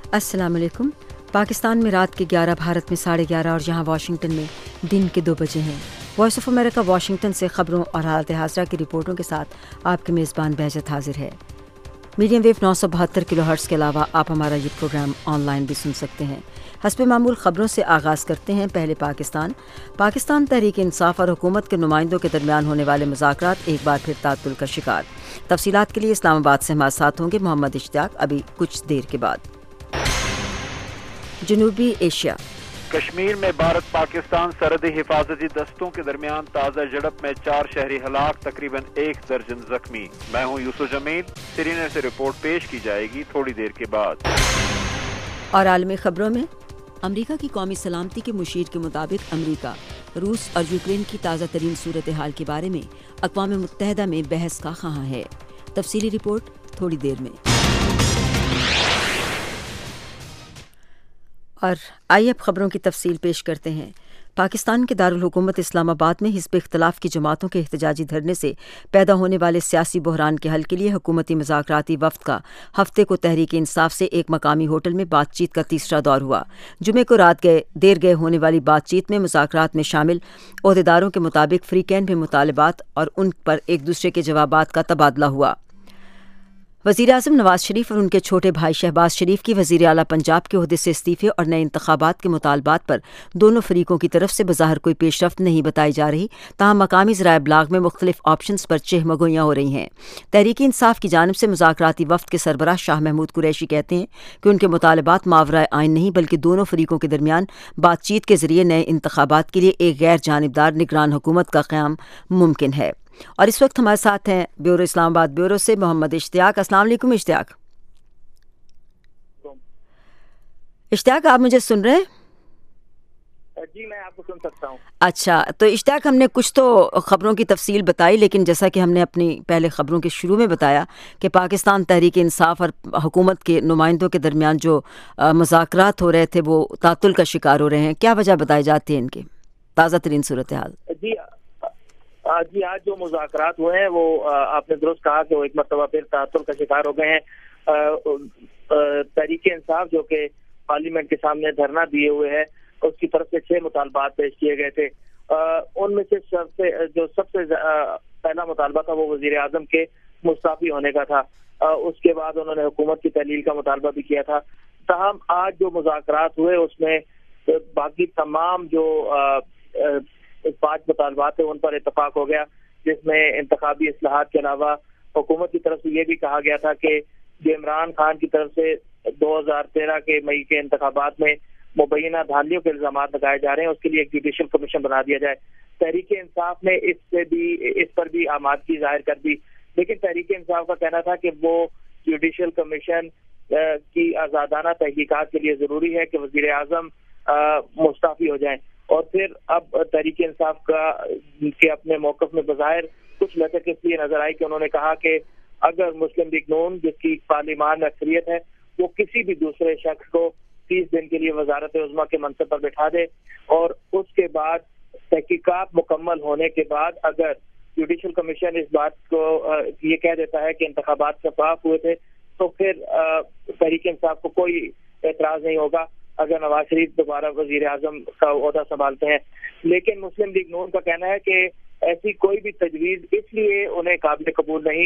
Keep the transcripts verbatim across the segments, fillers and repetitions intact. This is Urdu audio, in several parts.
السلام علیکم۔ پاکستان میں رات کے گیارہ، بھارت میں ساڑھے گیارہ اور یہاں واشنگٹن میں دن کے دو بجے ہیں۔ وائس آف امریکہ واشنگٹن سے خبروں اور حالات حاضرہ کی رپورٹوں کے ساتھ آپ کے میزبان بہجت حاضر ہے۔ میڈیم ویو نو سو بہتر کلو ہرٹز کے علاوہ آپ ہمارا یہ پروگرام آن لائن بھی سن سکتے ہیں۔ حسب معمول خبروں سے آغاز کرتے ہیں۔ پہلے پاکستان پاکستان تحریک انصاف اور حکومت کے نمائندوں کے درمیان ہونے والے مذاکرات ایک بار پھر تعطل کا شکار۔ تفصیلات کے لیے اسلام آباد سے ہمارے ساتھ ہوں گے محمد اشتیاق ابھی کچھ دیر کے بعد۔ جنوبی ایشیا، کشمیر میں بھارت پاکستان سرحدی حفاظتی دستوں کے درمیان تازہ جھڑپ میں چار شہری ہلاک، تقریباً ایک درجن زخمی۔ میں ہوں یوسف جمیل، سری نگر سے رپورٹ پیش کی جائے گی تھوڑی دیر کے بعد۔ اور عالمی خبروں میں امریکہ کی قومی سلامتی کے مشیر کے مطابق امریکہ روس اور یوکرین کی تازہ ترین صورتحال کے بارے میں اقوام متحدہ میں بحث کا خواہاں ہے۔ تفصیلی رپورٹ تھوڑی دیر میں۔ اور آئیے اب خبروں کی تفصیل پیش کرتے ہیں۔ پاکستان کے دارالحکومت اسلام آباد میں حزب اختلاف کی جماعتوں کے احتجاجی دھرنے سے پیدا ہونے والے سیاسی بحران کے حل کے لیے حکومتی مذاکراتی وفد کا ہفتے کو تحریک انصاف سے ایک مقامی ہوٹل میں بات چیت کا تیسرا دور ہوا۔ جمعے کو رات گئے دیر گئے ہونے والی بات چیت میں مذاکرات میں شامل عہدیداروں کے مطابق فریقین میں مطالبات اور ان پر ایک دوسرے کے جوابات کا تبادلہ ہوا۔ وزیر اعظم نواز شریف اور ان کے چھوٹے بھائی شہباز شریف کی وزیر اعلیٰ پنجاب کے عہدے سے استعفے اور نئے انتخابات کے مطالبات پر دونوں فریقوں کی طرف سے بظاہر کوئی پیش رفت نہیں بتائی جا رہی، تاہم مقامی ذرائع ابلاغ میں مختلف آپشنز پر چہمگوئیاں ہو رہی ہیں۔ تحریک انصاف کی جانب سے مذاکراتی وفد کے سربراہ شاہ محمود قریشی کہتے ہیں کہ ان کے مطالبات ماورائے آئین نہیں بلکہ دونوں فریقوں کے درمیان بات چیت کے ذریعے نئے انتخابات کے لیے ایک غیر جانبدار نگران حکومت کا قیام ممکن ہے۔ اور اس وقت ہمارے ساتھ ہیں بیورو اسلام آباد بیورو سے محمد اشتیاق۔ السلام علیکم اشتیاق۔ اشتیاق آپ مجھے سن رہے ہیں؟ جی میں آپ کو سن سکتا ہوں۔ اچھا، تو اشتیاق ہم نے کچھ تو خبروں کی تفصیل بتائی، لیکن جیسا کہ ہم نے اپنی پہلے خبروں کے شروع میں بتایا کہ پاکستان تحریک انصاف اور حکومت کے نمائندوں کے درمیان جو مذاکرات ہو رہے تھے وہ تعطل کا شکار ہو رہے ہیں، کیا وجہ بتائی جاتی ہے ان کی تازہ ترین صورتحال؟ جی جی آج جو مذاکرات ہوئے ہیں وہ آپ نے درست کہا کہ وہ ایک مرتبہ پھر تعطل کا شکار ہو گئے ہیں۔ تحریک انصاف جو کہ پارلیمنٹ کے سامنے دھرنا دیے ہوئے ہے، اس کی طرف سے چھ مطالبات پیش کیے گئے تھے۔ ان میں سے سب سے جو سب سے پہلا مطالبہ تھا وہ وزیر اعظم کے مستعفی ہونے کا تھا۔ اس کے بعد انہوں نے حکومت کی تحلیل کا مطالبہ بھی کیا تھا۔ تاہم آج جو مذاکرات ہوئے اس میں باقی تمام جو پانچ مطالبات ہیں ان پر اتفاق ہو گیا، جس میں انتخابی اصلاحات کے علاوہ حکومت کی طرف سے یہ بھی کہا گیا تھا کہ جو عمران خان کی طرف سے دو ہزار تیرہ کے مئی کے انتخابات میں مبینہ دھاندلیوں کے الزامات لگائے جا رہے ہیں، اس کے لیے ایک جوڈیشل کمیشن بنا دیا جائے۔ تحریک انصاف نے اس سے بھی اس پر بھی آمادگی ظاہر کر دی، لیکن تحریک انصاف کا کہنا تھا کہ وہ جوڈیشل کمیشن کی آزادانہ تحقیقات کے لیے ضروری ہے کہ وزیر اعظم مستعفی ہو جائیں۔ اور پھر اب تحریک انصاف کا کے اپنے موقف میں بظاہر کچھ لچک اس لیے نظر آئی کہ انہوں نے کہا کہ اگر مسلم لیگ نون جس کی پارلیمان میں اکثریت ہے وہ کسی بھی دوسرے شخص کو تیس دن کے لیے وزارت عظمیٰ کے منصب پر بٹھا دے اور اس کے بعد تحقیقات مکمل ہونے کے بعد اگر جوڈیشل کمیشن اس بات کو یہ کہہ دیتا ہے کہ انتخابات شفاف ہوئے تھے تو پھر تحریک انصاف کو کوئی اعتراض نہیں ہوگا اگر نواز شریف دوبارہ وزیر اعظم کا عہدہ سنبھالتے ہیں۔ لیکن مسلم لیگ نون کا کہنا ہے کہ ایسی کوئی بھی تجویز اس لیے انہیں قابل قبول نہیں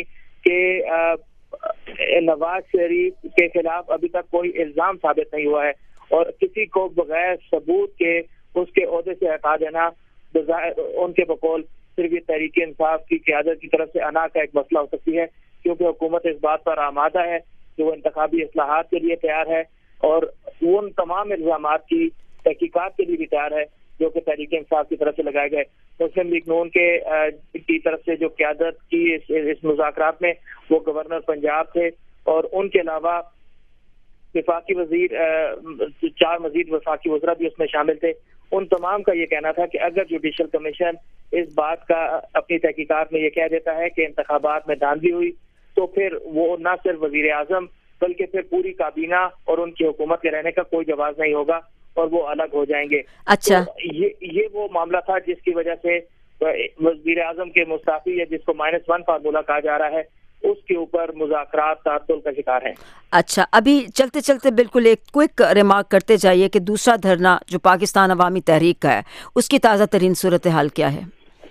کہ نواز شریف کے خلاف ابھی تک کوئی الزام ثابت نہیں ہوا ہے اور کسی کو بغیر ثبوت کے اس کے عہدے سے ہٹا دینا ان کے بقول صرف یہ تحریک انصاف کی قیادت کی طرف سے انا کا ایک مسئلہ ہو سکتی ہے، کیونکہ حکومت اس بات پر آمادہ ہے کہ وہ انتخابی اصلاحات کے لیے تیار ہے اور وہ ان تمام الزامات کی تحقیقات کے لیے بھی تیار ہے جو کہ تحریک انصاف کی طرف سے لگائے گئے۔ مسلم لیگ نون کے کی طرف سے جو قیادت کی اس, اس مذاکرات میں وہ گورنر پنجاب تھے اور ان کے علاوہ وفاقی وزیر چار مزید وفاقی وزراء بھی اس میں شامل تھے۔ ان تمام کا یہ کہنا تھا کہ اگر جوڈیشل کمیشن اس بات کا اپنی تحقیقات میں یہ کہہ دیتا ہے کہ انتخابات میں دھاندلی ہوئی تو پھر وہ نہ صرف وزیر اعظم بلکہ پھر پوری کابینہ اور ان کی حکومت کے رہنے کا کوئی جواز نہیں ہوگا اور وہ الگ ہو جائیں گے۔ اچھا، یہ یہ وہ معاملہ تھا جس کی وجہ سے وزیر اعظم کے مستعفی یا جس کو مائنس ون فارمولہ کہا جا رہا ہے اس کے اوپر مذاکرات تعطل کا شکار ہیں۔ اچھا، ابھی چلتے چلتے بالکل ایک کوئک ریمارک کرتے جائیے کہ دوسرا دھرنا جو پاکستان عوامی تحریک کا ہے اس کی تازہ ترین صورتحال کیا ہے؟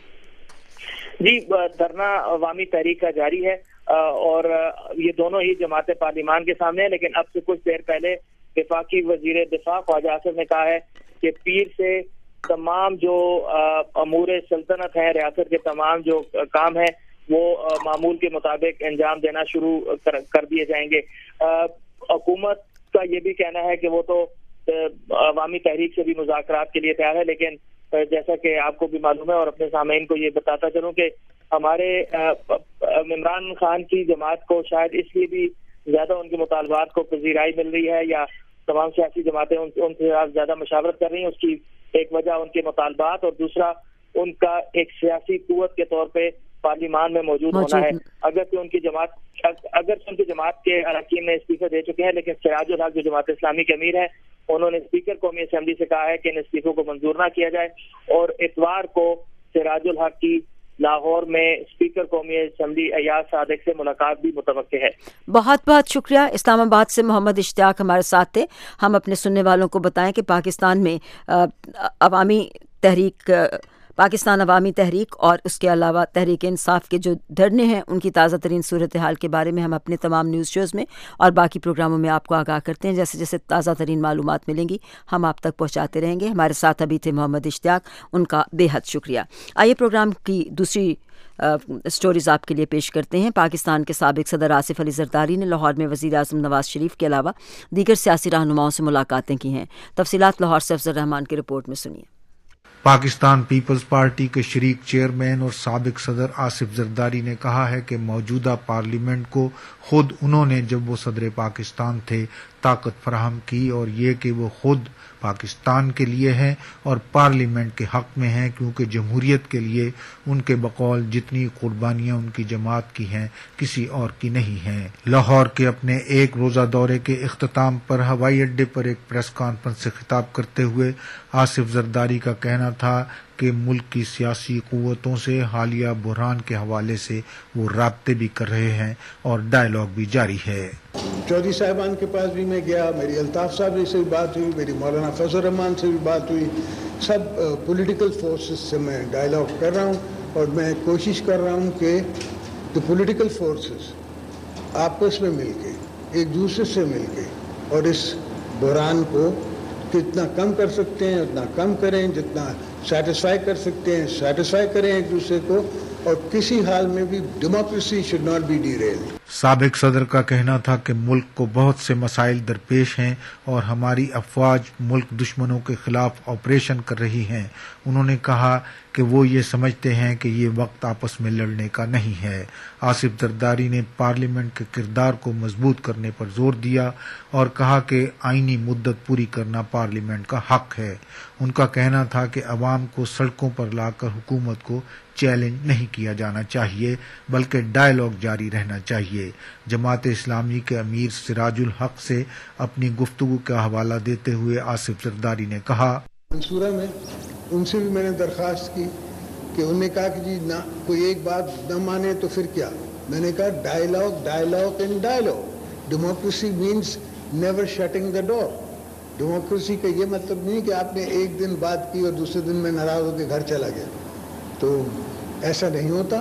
جی، دھرنا عوامی تحریک کا جاری ہے اور یہ دونوں ہی جماعتیں پارلیمان کے سامنے ہیں، لیکن اب سے کچھ دیر پہلے وفاقی وزیر دفاع خواجہ آصف نے کہا ہے کہ پیر سے تمام جو امور سلطنت ہیں، ریاست کے تمام جو کام ہیں وہ معمول کے مطابق انجام دینا شروع کر دیے جائیں گے۔ حکومت کا یہ بھی کہنا ہے کہ وہ تو عوامی تحریک سے بھی مذاکرات کے لیے تیار ہے، لیکن جیسا کہ آپ کو بھی معلوم ہے اور اپنے سامعین کو یہ بتاتا چلوں کہ ہمارے عمران خان کی جماعت کو شاید اس لیے بھی زیادہ ان کے مطالبات کو پذیرائی مل رہی ہے یا تمام سیاسی جماعتیں ان سے زیادہ مشاورت کر رہی ہیں، اس کی ایک وجہ ان کے مطالبات اور دوسرا ان کا ایک سیاسی قوت کے طور پہ پارلیمان میں موجود ہونا ہے۔ اگر کہ ان کی جماعت اگر ان کی جماعت کے اراکین نے استعفے دے چکے ہیں، لیکن سراج الحق جو جماعت اسلامی کے امیر ہیں انہوں نے اسپیکر قومی اسمبلی سے کہا ہے کہ ان استعفوں کو منظور نہ کیا جائے، اور اتوار کو سراج الحق کی لاہور میں اسپیکر قومی اسمبلی ایاز صادق سے ملاقات بھی متوقع ہے۔ بہت بہت شکریہ۔ اسلام آباد سے محمد اشتیاق ہمارے ساتھ تھے۔ ہم اپنے سننے والوں کو بتائیں کہ پاکستان میں عوامی تحریک پاکستان عوامی تحریک اور اس کے علاوہ تحریک انصاف کے جو دھرنے ہیں ان کی تازہ ترین صورتحال کے بارے میں ہم اپنے تمام نیوز شوز میں اور باقی پروگراموں میں آپ کو آگاہ کرتے ہیں۔ جیسے جیسے تازہ ترین معلومات ملیں گی ہم آپ تک پہنچاتے رہیں گے۔ ہمارے ساتھ ابھی تھے محمد اشتیاق، ان کا بے حد شکریہ۔ آئیے پروگرام کی دوسری اسٹوریز آپ کے لیے پیش کرتے ہیں۔ پاکستان کے سابق صدر آصف علی زرداری نے لاہور میں وزیر اعظم نواز شریف کے علاوہ دیگر سیاسی رہنماؤں سے ملاقاتیں کی ہیں۔ تفصیلات لاہور سے افضل رحمان کی رپورٹ میں سنیے۔ پاکستان پیپلز پارٹی کے شریک چیئرمین اور سابق صدر آصف زرداری نے کہا ہے کہ موجودہ پارلیمنٹ کو خود انہوں نے جب وہ صدر پاکستان تھے طاقت فراہم کی، اور یہ کہ وہ خود پاکستان کے لیے ہیں اور پارلیمنٹ کے حق میں ہیں، کیونکہ جمہوریت کے لیے ان کے بقول جتنی قربانیاں ان کی جماعت کی ہیں کسی اور کی نہیں ہیں۔ لاہور کے اپنے ایک روزہ دورے کے اختتام پر ہوائی اڈے پر ایک پریس کانفرنس سے خطاب کرتے ہوئے آصف زرداری کا کہنا تھا کہ ملک کی سیاسی قوتوں سے حالیہ بحران کے حوالے سے وہ رابطے بھی کر رہے ہیں اور ڈائیلاگ بھی جاری ہے۔ چودھری صاحبان کے پاس بھی میں گیا، میری الطاف صاحب سے بھی بات ہوئی، میری مولانا فضل الرحمان سے بھی بات ہوئی، سب پولیٹیکل فورسز سے میں ڈائیلاگ کر رہا ہوں اور میں کوشش کر رہا ہوں کہ جو پولیٹیکل فورسز آپس میں مل کے ایک دوسرے سے مل کے اور اس بحران کو کتنا کم کر سکتے ہیں اتنا کم کریں، جتنا سیٹسفائی کر سکتے ہیں سیٹسفائی کریں ایک دوسرے کو، اور کسی حال میں بھی democracy should not be derailed. سابق صدر کا کہنا تھا کہ ملک کو بہت سے مسائل درپیش ہیں اور ہماری افواج ملک دشمنوں کے خلاف آپریشن کر رہی ہیں۔ انہوں نے کہا کہ وہ یہ سمجھتے ہیں کہ یہ وقت آپس میں لڑنے کا نہیں ہے۔ آصف زرداری نے پارلیمنٹ کے کردار کو مضبوط کرنے پر زور دیا اور کہا کہ آئینی مدت پوری کرنا پارلیمنٹ کا حق ہے۔ ان کا کہنا تھا کہ عوام کو سڑکوں پر لا کر حکومت کو چیلنج نہیں کیا جانا چاہیے بلکہ ڈائیلاگ جاری رہنا چاہیے۔ جماعت اسلامی کے امیر سراج الحق سے اپنی گفتگو کا حوالہ دیتے ہوئے آصف زرداری نے کہا، منصورہ میں ان سے بھی میں نے درخواست کی کہ انہوں نے کہا کہ جی نہ کوئی ایک بات نہ مانے تو پھر کیا؟ میں نے کہا dialogue dialogue and dialogue. Democracy means never shutting the door. Democracy کا یہ مطلب نہیں کہ آپ نے ایک دن بات کی اور دوسرے دن میں ناراض ہو کے گھر چلا گیا، تو ایسا نہیں ہوتا۔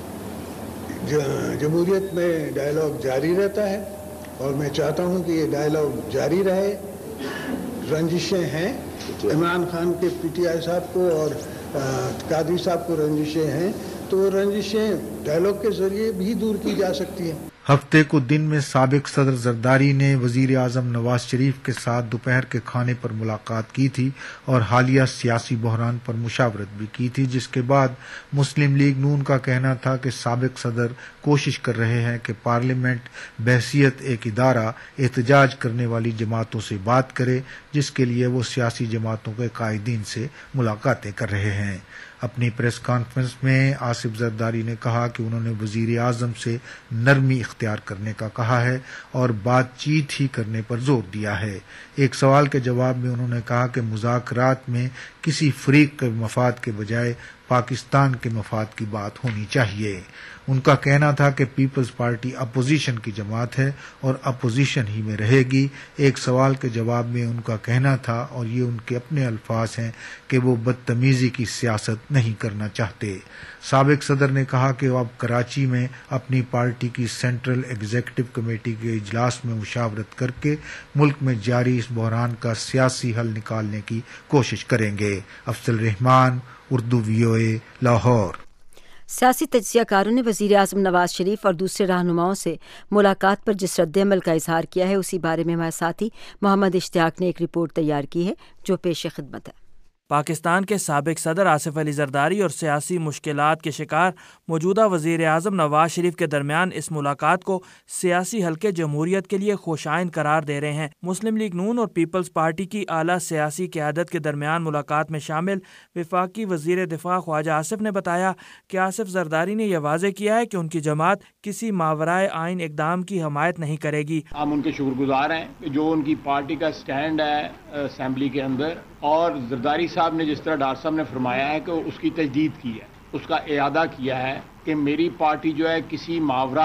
جمہوریت میں ڈائیلاگ جاری رہتا ہے اور میں چاہتا ہوں کہ یہ ڈائیلاگ جاری رہے۔ رنجشیں ہیں، عمران خان کے پی ٹی آئی صاحب کو اور قادری صاحب کو رنجشیں ہیں، تو وہ رنجشیں ڈائیلاگ کے ذریعے بھی دور کی جا سکتی ہیں۔ ہفتے کو دن میں سابق صدر زرداری نے وزیر اعظم نواز شریف کے ساتھ دوپہر کے کھانے پر ملاقات کی تھی اور حالیہ سیاسی بحران پر مشاورت بھی کی تھی، جس کے بعد مسلم لیگ نون کا کہنا تھا کہ سابق صدر کوشش کر رہے ہیں کہ پارلیمنٹ بحیثیت ایک ادارہ احتجاج کرنے والی جماعتوں سے بات کرے، جس کے لیے وہ سیاسی جماعتوں کے قائدین سے ملاقاتیں کر رہے ہیں۔ اپنی پریس کانفرنس میں آصف زرداری نے کہا کہ انہوں نے وزیر اعظم سے نرمی اختیار کرنے کا کہا ہے اور بات چیت ہی کرنے پر زور دیا ہے۔ ایک سوال کے جواب میں انہوں نے کہا کہ مذاکرات میں کسی فریق کے مفاد کے بجائے پاکستان کے مفاد کی بات ہونی چاہیے۔ ان کا کہنا تھا کہ پیپلز پارٹی اپوزیشن کی جماعت ہے اور اپوزیشن ہی میں رہے گی۔ ایک سوال کے جواب میں ان کا کہنا تھا، اور یہ ان کے اپنے الفاظ ہیں، کہ وہ بدتمیزی کی سیاست نہیں کرنا چاہتے۔ سابق صدر نے کہا کہ وہ اب کراچی میں اپنی پارٹی کی سینٹرل ایگزیکٹو کمیٹی کے اجلاس میں مشاورت کر کے ملک میں جاری اس بحران کا سیاسی حل نکالنے کی کوشش کریں گے۔ افضل رحمان، اردو وی او اے، لاہور۔ سیاسی تجزیہ کاروں نے وزیر اعظم نواز شریف اور دوسرے رہنماؤں سے ملاقات پر جس رد عمل کا اظہار کیا ہے، اسی بارے میں ہمارے ساتھی محمد اشتیاق نے ایک رپورٹ تیار کی ہے جو پیش خدمت ہے۔ پاکستان کے سابق صدر آصف علی زرداری اور سیاسی مشکلات کے شکار موجودہ وزیر اعظم نواز شریف کے درمیان اس ملاقات کو سیاسی حلقے جمہوریت کے لیے خوشائند قرار دے رہے ہیں۔ مسلم لیگ نون اور پیپلز پارٹی کی اعلیٰ سیاسی قیادت کے درمیان ملاقات میں شامل وفاقی وزیر دفاع خواجہ آصف نے بتایا کہ آصف زرداری نے یہ واضح کیا ہے کہ ان کی جماعت کسی ماورائے آئین اقدام کی حمایت نہیں کرے گی۔ ہم ان کے شکر گزار ہیں جو ان کی پارٹی کا سٹینڈ ہے اسمبلی کے اندر، اور زرداری صاحب نے جس طرح ڈاکٹر صاحب نے فرمایا ہے کہ اس کی تجدید کی ہے، اس کا اعادہ کیا ہے کہ میری پارٹی جو ہے کسی ماورا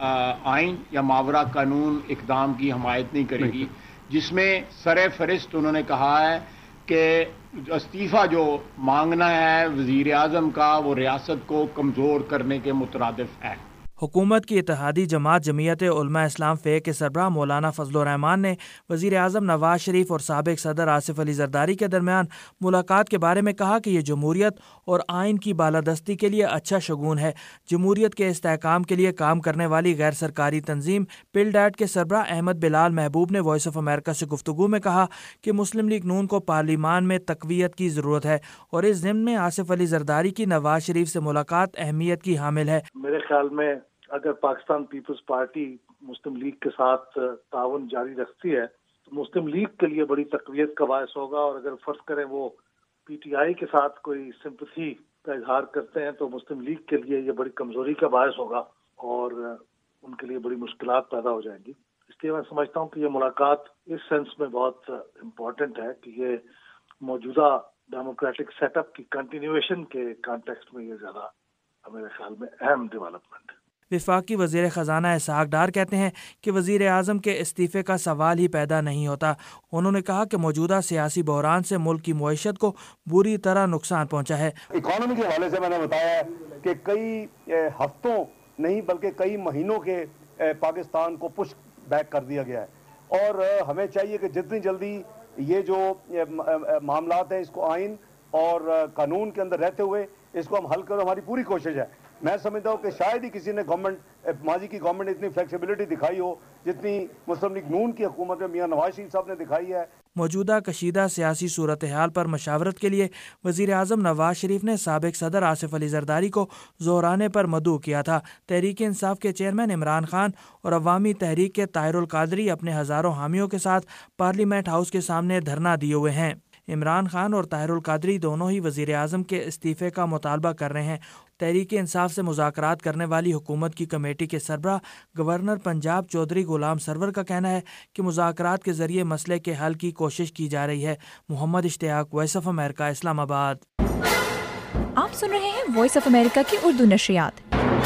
آئین یا ماورا قانون اقدام کی حمایت نہیں کرے گی، جس میں سر فہرست انہوں نے کہا ہے کہ استعفیٰ جو مانگنا ہے وزیر اعظم کا وہ ریاست کو کمزور کرنے کے مترادف ہے۔ حکومت کی اتحادی جماعت جمعیت علماء اسلام فے کے سربراہ مولانا فضل الرحمان نے وزیر اعظم نواز شریف اور سابق صدر آصف علی زرداری کے درمیان ملاقات کے بارے میں کہا کہ یہ جمہوریت اور آئین کی بالادستی کے لیے اچھا شگون ہے۔ جمہوریت کے استحکام کے لیے کام کرنے والی غیر سرکاری تنظیم پل ڈیٹ کے سربراہ احمد بلال محبوب نے وائس آف امریکہ سے گفتگو میں کہا کہ مسلم لیگ نون کو پارلیمان میں تقویت کی ضرورت ہے، اور اس ضمن میں آصف علی زرداری کی نواز شریف سے ملاقات اہمیت کی حامل ہے۔ میرے خیال میں اگر پاکستان پیپلز پارٹی مسلم لیگ کے ساتھ تعاون جاری رکھتی ہے تو مسلم لیگ کے لیے بڑی تقویت کا باعث ہوگا، اور اگر فرض کریں وہ پی ٹی آئی کے ساتھ کوئی سمپتھی کا اظہار کرتے ہیں تو مسلم لیگ کے لیے یہ بڑی کمزوری کا باعث ہوگا اور ان کے لیے بڑی مشکلات پیدا ہو جائیں گی۔ اس لیے میں سمجھتا ہوں کہ یہ ملاقات اس سینس میں بہت امپورٹنٹ ہے کہ یہ موجودہ ڈیموکریٹک سیٹ اپ کی کنٹینیویشن کے کانٹیکسٹ میں یہ زیادہ میرے خیال میں اہم ڈیولپمنٹ ہے۔ وفاقی وزیر خزانہ اسحاق ڈار کہتے ہیں کہ وزیر اعظم کے استعفے کا سوال ہی پیدا نہیں ہوتا۔ انہوں نے کہا کہ موجودہ سیاسی بحران سے ملک کی معیشت کو بری طرح نقصان پہنچا ہے۔ اکانومی کے حوالے سے میں نے بتایا کہ کئی ہفتوں نہیں بلکہ کئی مہینوں کے پاکستان کو پش بیک کر دیا گیا ہے، اور ہمیں چاہیے کہ جتنی جلدی یہ جو معاملات ہیں اس کو آئین اور قانون کے اندر رہتے ہوئے اس کو ہم حل کریں، ہماری پوری کوشش ہے۔ میں سمجھتا ہوں کہ شاید ہی کسی نے گورنمنٹ ماضی کی گورنمنٹ اتنی فلیکسیبلٹی دکھائی ہو جتنی مسلم لیگ نون کی حکومت میں میاں نواز شریف صاحب نے دکھائی ہے۔ موجودہ کشیدہ سیاسی صورتحال پر مشاورت کے لیے وزیر اعظم نواز شریف نے سابق صدر آصف علی زرداری کو زہرانے پر مدعو کیا تھا۔ تحریک انصاف کے چیئرمین عمران خان اور عوامی تحریک کے طاہر القادری اپنے ہزاروں حامیوں کے ساتھ پارلیمنٹ ہاؤس کے سامنے دھرنا دیے ہوئے ہیں۔ عمران خان اور طاہر القادری دونوں ہی وزیر اعظم کے استعفے کا مطالبہ کر رہے ہیں۔ تحریک انصاف سے مذاکرات کرنے والی حکومت کی کمیٹی کے سربراہ گورنر پنجاب چودھری غلام سرور کا کہنا ہے کہ مذاکرات کے ذریعے مسئلے کے حل کی کوشش کی جا رہی ہے۔ محمد اشتیاق، وائس آف امریکہ، اسلام آباد۔ آپ سن رہے ہیں وائس آف امریکہ کی اردو نشریات۔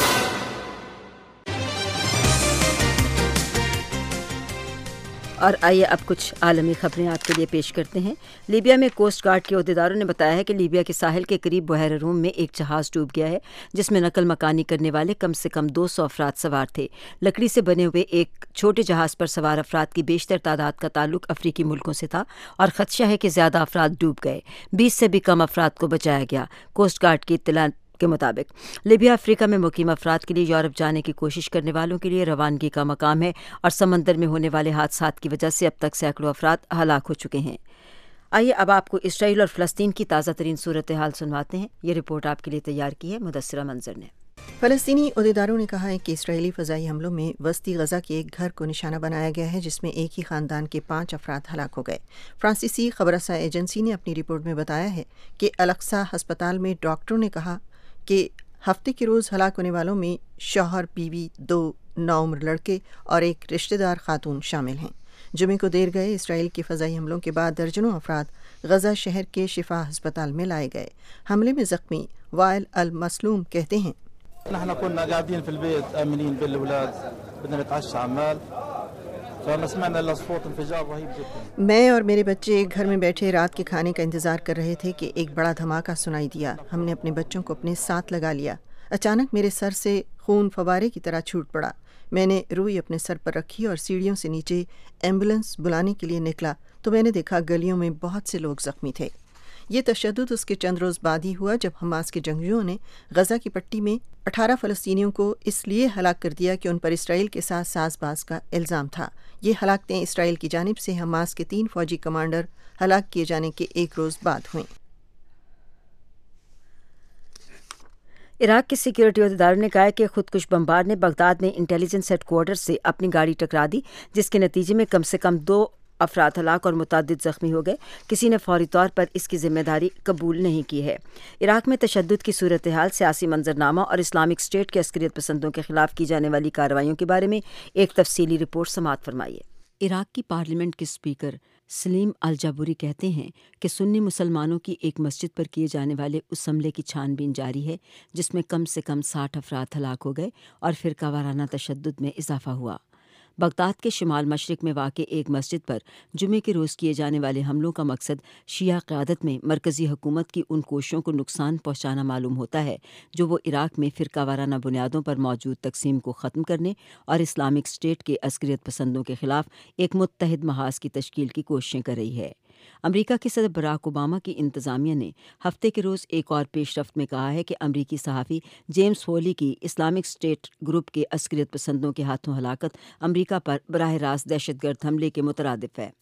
اور آئیے اب کچھ عالمی خبریں آپ کے لیے پیش کرتے ہیں۔ لیبیا میں کوسٹ گارڈ کے عہدیداروں نے بتایا ہے کہ لیبیا کے ساحل کے قریب بحیرہ روم میں ایک جہاز ڈوب گیا ہے جس میں نقل مکانی کرنے والے کم سے کم دو سو افراد سوار تھے۔ لکڑی سے بنے ہوئے ایک چھوٹے جہاز پر سوار افراد کی بیشتر تعداد کا تعلق افریقی ملکوں سے تھا اور خدشہ ہے کہ زیادہ افراد ڈوب گئے۔ بیس سے بھی کم افراد کو بچایا گیا۔ کوسٹ گارڈ کی اطلاع کے مطابق لیبیا افریقہ میں مقیم افراد کے لیے یورپ جانے کی کوشش کرنے والوں کے لیے روانگی کا مقام ہے اور سمندر میں ہونے والے حادثات کی وجہ سے اب تک سینکڑوں افراد ہلاک ہو چکے ہیں۔ آئیے اب آپ کو اسرائیل اور فلسطین کی تازہ ترین صورتحال سنواتے ہیں۔ یہ رپورٹ آپ کے لیے تیار کی ہے مدثرہ منظر نے۔ فلسطینی عہدیداروں نے کہا ہے کہ اسرائیلی فضائی حملوں میں وسطی غزہ کے ایک گھر کو نشانہ بنایا گیا ہے جس میں ایک ہی خاندان کے پانچ افراد ہلاک ہو گئے۔ فرانسیسی خبر رساں ایجنسی نے اپنی رپورٹ میں بتایا ہے کہ الاقصی ہسپتال میں ڈاکٹروں نے کہا کہ ہفتے کے روز ہلاک ہونے والوں میں شوہر، بیوی، دو نوعمر لڑکے اور ایک رشتہ دار خاتون شامل ہیں۔ جمعے کو دیر گئے اسرائیل کے فضائی حملوں کے بعد درجنوں افراد غزہ شہر کے شفا ہسپتال میں لائے گئے۔ حملے میں زخمی وائل المسلوم کہتے ہیں نحن كنا قاعدين في البيت آمنين بالأولاد بدنا نتعشى عمال فما سمعنا إلا صوت انفجار رهيب جدا۔ میں اور میرے بچے گھر میں بیٹھے رات کے کھانے کا انتظار کر رہے تھے کہ ایک بڑا دھماکہ سنائی دیا۔ ہم نے اپنے بچوں کو اپنے ساتھ لگا لیا۔ اچانک میرے سر سے خون فوارے کی طرح چھوٹ پڑا۔ میں نے روئی اپنے سر پر رکھی اور سیڑھیوں سے نیچے ایمبولینس بلانے کے لیے نکلا تو میں نے دیکھا گلیوں میں بہت سے لوگ زخمی تھے۔ یہ تشدد اس کے چند روز بعد ہی ہوا جب حماس کے جنگجوؤں نے غزہ کی پٹی میں اٹھارہ فلسطینیوں کو اس لیے ہلاک کر دیا کہ ان پر اسرائیل کے ساتھ ساز باز کا الزام تھا۔ یہ ہلاکتیں اسرائیل کی جانب سے حماس کے تین فوجی کمانڈر ہلاک کیے جانے کے ایک روز بعد ہوئیں۔ عراق کے سیکیورٹی عہدیداروں نے کہا ہے کہ خودکش بمبار نے بغداد میں انٹیلیجنس ہیڈ کوارٹر سے اپنی گاڑی ٹکرا دی، جس کے نتیجے میں کم سے کم دو افراد ہلاک اور متعدد زخمی ہو گئے۔ کسی نے فوری طور پر اس کی ذمہ داری قبول نہیں کی ہے۔ عراق میں تشدد کی صورتحال، سیاسی منظرنامہ اور اسلامک اسٹیٹ کے عسکریت پسندوں کے خلاف کی جانے والی کارروائیوں کے بارے میں ایک تفصیلی رپورٹ سماعت فرمائیے۔ عراق کی پارلیمنٹ کے اسپیکر سلیم الجابوری کہتے ہیں کہ سنی مسلمانوں کی ایک مسجد پر کیے جانے والے اس حملے کی چھان بین جاری ہے جس میں کم سے کم ساٹھ افراد ہلاک ہو گئے اور فرقہ وارانہ تشدد میں اضافہ ہوا۔ بغداد کے شمال مشرق میں واقع ایک مسجد پر جمعے کے روز کیے جانے والے حملوں کا مقصد شیعہ قیادت میں مرکزی حکومت کی ان کوششوں کو نقصان پہنچانا معلوم ہوتا ہے جو وہ عراق میں فرقہ وارانہ بنیادوں پر موجود تقسیم کو ختم کرنے اور اسلامک اسٹیٹ کے عسکریت پسندوں کے خلاف ایک متحد محاذ کی تشکیل کی کوششیں کر رہی ہے۔ امریکہ کے صدر براک اوباما کی انتظامیہ نے ہفتے کے روز ایک اور پیش رفت میں کہا ہے کہ امریکی صحافی جیمز فولی کی اسلامک اسٹیٹ گروپ کے عسکریت پسندوں کے ہاتھوں ہلاکت امریکہ پر براہ راست دہشت گرد حملے کے مترادف ہے۔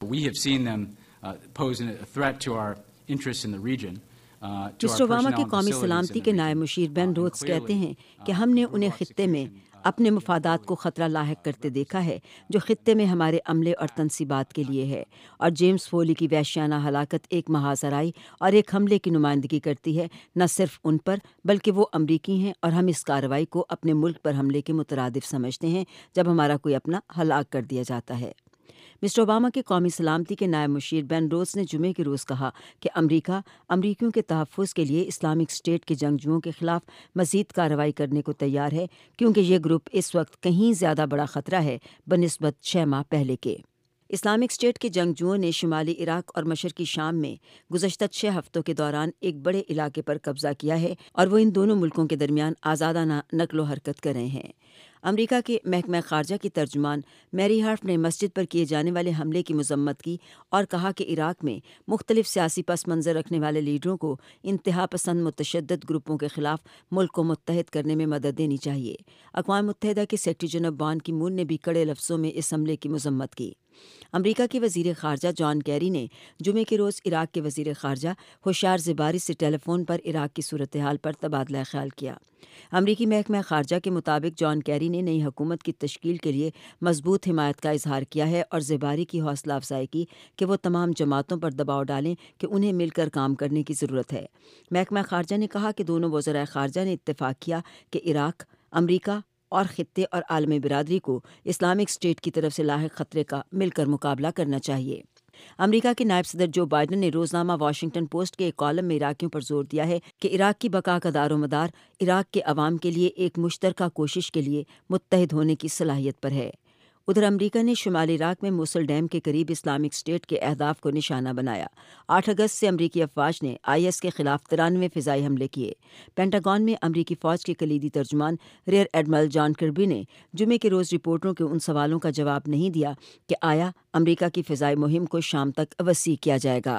مسٹر اوباما کے قومی سلامتی کے نائب مشیر بین روتس کہتے ہیں کہ ہم نے انہیں خطے میں اپنے مفادات کو خطرہ لاحق کرتے دیکھا ہے جو خطے میں ہمارے عملے اور تنصیبات کے لیے ہے، اور جیمز فولی کی وحشیانہ ہلاکت ایک محاذ آرائی اور ایک حملے کی نمائندگی کرتی ہے نہ صرف ان پر بلکہ وہ امریکی ہیں، اور ہم اس کارروائی کو اپنے ملک پر حملے کے مترادف سمجھتے ہیں جب ہمارا کوئی اپنا ہلاک کر دیا جاتا ہے۔ مسٹر اوباما کے قومی سلامتی کے نائب مشیر بین روتس نے جمعے کے روز کہا کہ امریکہ امریکیوں کے تحفظ کے لیے اسلامک اسٹیٹ کے جنگجوؤں کے خلاف مزید کارروائی کرنے کو تیار ہے کیونکہ یہ گروپ اس وقت کہیں زیادہ بڑا خطرہ ہے بنسبت چھ ماہ پہلے کے۔ اسلامک اسٹیٹ کے جنگجوؤں نے شمالی عراق اور مشرقی شام میں گزشتہ چھ ہفتوں کے دوران ایک بڑے علاقے پر قبضہ کیا ہے اور وہ ان دونوں ملکوں کے درمیان آزادانہ نقل و حرکت کر رہے ہیں۔ امریکہ کے محکمہ خارجہ کی ترجمان میری ہارف نے مسجد پر کیے جانے والے حملے کی مذمت کی اور کہا کہ عراق میں مختلف سیاسی پس منظر رکھنے والے لیڈروں کو انتہا پسند متشدد گروپوں کے خلاف ملک کو متحد کرنے میں مدد دینی چاہیے۔ اقوام متحدہ کے سیکریٹری جنرل بان کی مون نے بھی کڑے لفظوں میں اس حملے کی مذمت کی۔ امریکہ کے وزیر خارجہ جان کیری نے جمعے کے روز عراق کے وزیر خارجہ ہوشیار زباری سے ٹیلی فون پر عراق کی صورتحال پر تبادلہ خیال کیا۔ امریکی محکمہ خارجہ کے مطابق جان کیری نے نئی حکومت کی تشکیل کے لیے مضبوط حمایت کا اظہار کیا ہے اور زباری کی حوصلہ افزائی کی کہ وہ تمام جماعتوں پر دباؤ ڈالیں کہ انہیں مل کر کام کرنے کی ضرورت ہے۔ محکمہ خارجہ نے کہا کہ دونوں وزرائے خارجہ نے اتفاق کیا کہ عراق، امریکہ اور خطے اور عالمی برادری کو اسلامک اسٹیٹ کی طرف سے لاحق خطرے کا مل کر مقابلہ کرنا چاہیے۔ امریکہ کے نائب صدر جو بائیڈن نے روزنامہ واشنگٹن پوسٹ کے ایک کالم میں عراقیوں پر زور دیا ہے کہ عراق کی بقا کا دار و مدار عراق کے عوام کے لیے ایک مشترکہ کوشش کے لیے متحد ہونے کی صلاحیت پر ہے۔ ادھر امریکہ نے شمالی عراق میں موصل ڈیم کے قریب اسلامک اسٹیٹ کے اہداف کو نشانہ بنایا۔ آٹھ اگست سے امریکی افواج نے آئی ایس کے خلاف ترانوے فضائی حملے کیے۔ پینٹاگون میں امریکی فوج کے کلیدی ترجمان ریئر ایڈمرل جان کربی نے جمعے کے روز رپورٹروں کے ان سوالوں کا جواب نہیں دیا کہ آیا امریکہ کی فضائی مہم کو شام تک وسیع کیا جائے گا۔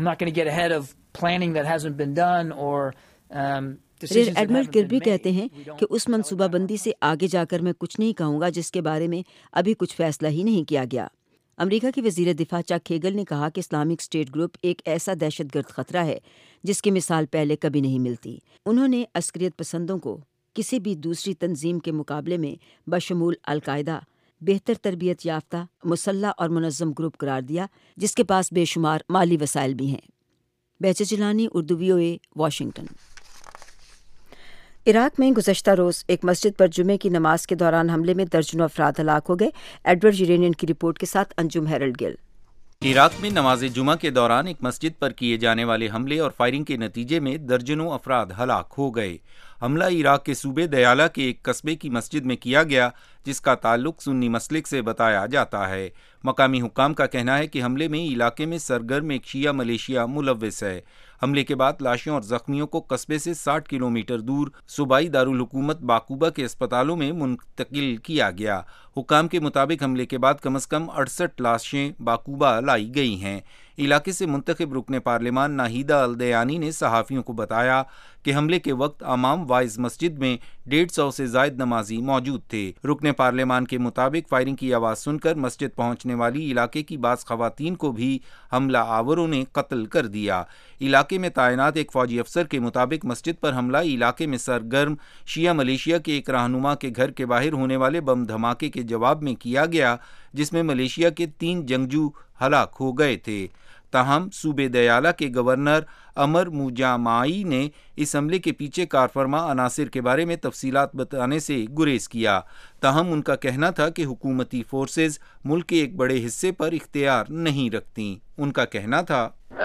ریئر ایڈمرل کربی کہتے ہیں کہ اس منصوبہ بندی سے آگے جا کر میں کچھ نہیں کہوں گا جس کے بارے میں ابھی کچھ فیصلہ ہی نہیں کیا گیا۔ امریکہ کے وزیر دفاع چک ہیگل نے کہا کہ اسلامک اسٹیٹ گروپ ایک ایسا دہشت گرد خطرہ ہے جس کی مثال پہلے کبھی نہیں ملتی۔ انہوں نے عسکریت پسندوں کو کسی بھی دوسری تنظیم کے مقابلے میں بشمول القاعدہ بہتر تربیت یافتہ، مسلح اور منظم گروپ قرار دیا جس کے پاس بے شمار مالی وسائل بھی ہیں۔ Bahjat Jilani, Urdu V O A, Washington. Iraq میں گزشتہ روز ایک مسجد پر جمعے کی نماز کے دوران حملے میں درجنوں افراد ہلاک ہو گئے۔ ایڈورڈ جیرینین کی رپورٹ کے ساتھ انجم ہیرلڈ گل۔ عراق میں نماز جمعہ کے دوران ایک مسجد پر کیے جانے والے حملے اور فائرنگ کے نتیجے میں درجنوں افراد ہلاک ہو گئے۔ حملہ عراق کے صوبے دیالہ کے ایک قصبے کی مسجد میں کیا گیا، جس کا تعلق سنی مسلک سے بتایا جاتا ہے۔ مقامی حکام کا کہنا ہے کہ حملے میں علاقے میں سرگرم ایک شیعہ ملیشیا ملوث ہے۔ حملے کے بعد لاشوں اور زخمیوں کو قصبے سے ساٹھ کلومیٹر دور صوبائی دارالحکومت باکوبا کے اسپتالوں میں منتقل کیا گیا۔ حکام کے مطابق حملے کے بعد کم از کم اڑسٹھ لاشیں باکوبا لائی گئی ہیں۔ علاقے سے منتخب رکن پارلیمان ناہیدہ الدیانی نے صحافیوں کو بتایا کہ حملے کے وقت امام وائز مسجد میں ڈیڑھ سو سے زائد نمازی موجود تھے۔ رکن پارلیمان کے مطابق فائرنگ کی آواز سن کر مسجد پہنچنے والی علاقے کی بعض خواتین کو بھی حملہ آوروں نے قتل کر دیا۔ علاقے میں تعینات ایک فوجی افسر کے مطابق مسجد پر حملہ علاقے میں سرگرم شیعہ ملیشیا کے ایک رہنما کے گھر کے باہر ہونے والے بم دھماکے کے جواب میں کیا گیا، جس میں ملیشیا کے تین جنگجو ہلاک ہو گئے تھے۔ تاہم صوبے دیالہ کے گورنر امر موجامائی نے اس حملے کے پیچھے کارفرما عناصر کے بارے میں تفصیلات بتانے سے گریز کیا۔ تاہم ان کا کہنا تھا کہ حکومتی فورسز ملک کے ایک بڑے حصے پر اختیار نہیں رکھتی۔ ان کا کہنا تھا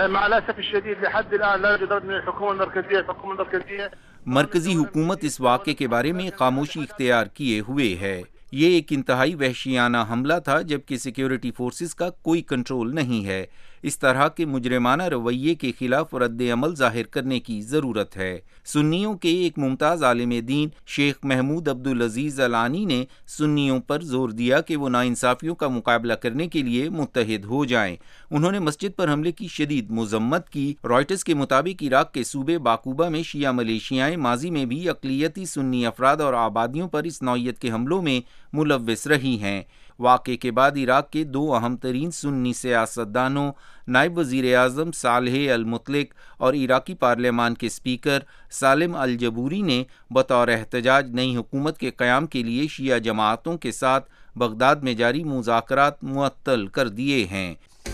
مرکزی حکومت اس واقعے کے بارے میں خاموشی اختیار کیے ہوئے ہے۔ یہ ایک انتہائی وحشیانہ حملہ تھا، جبکہ سیکیورٹی فورسز کا کوئی کنٹرول نہیں ہے۔ اس طرح کے مجرمانہ رویے کے خلاف رد عمل ظاہر کرنے کی ضرورت ہے۔ سنیوں کے ایک ممتاز عالم دین شیخ محمود عبدالعزیز الانی نے سنیوں پر زور دیا کہ وہ ناانصافیوں کا مقابلہ کرنے کے لیے متحد ہو جائیں۔ انہوں نے مسجد پر حملے کی شدید مذمت کی۔ رائٹرز کے مطابق عراق کے صوبے باکوبا میں شیعہ ملیشیائیں ماضی میں بھی اقلیتی سنی افراد اور آبادیوں پر اس نوعیت کے حملوں میں ملوث رہی ہیں۔ واقعے کے بعد عراق کے دو اہم ترین سنی سیاستدانوں نائب وزیر اعظم صالح المطلق اور عراقی پارلیمان کے اسپیکر سالم الجبوری نے بطور احتجاج نئی حکومت کے قیام کے لیے شیعہ جماعتوں کے ساتھ بغداد میں جاری مذاکرات معطل کر دیے ہیں۔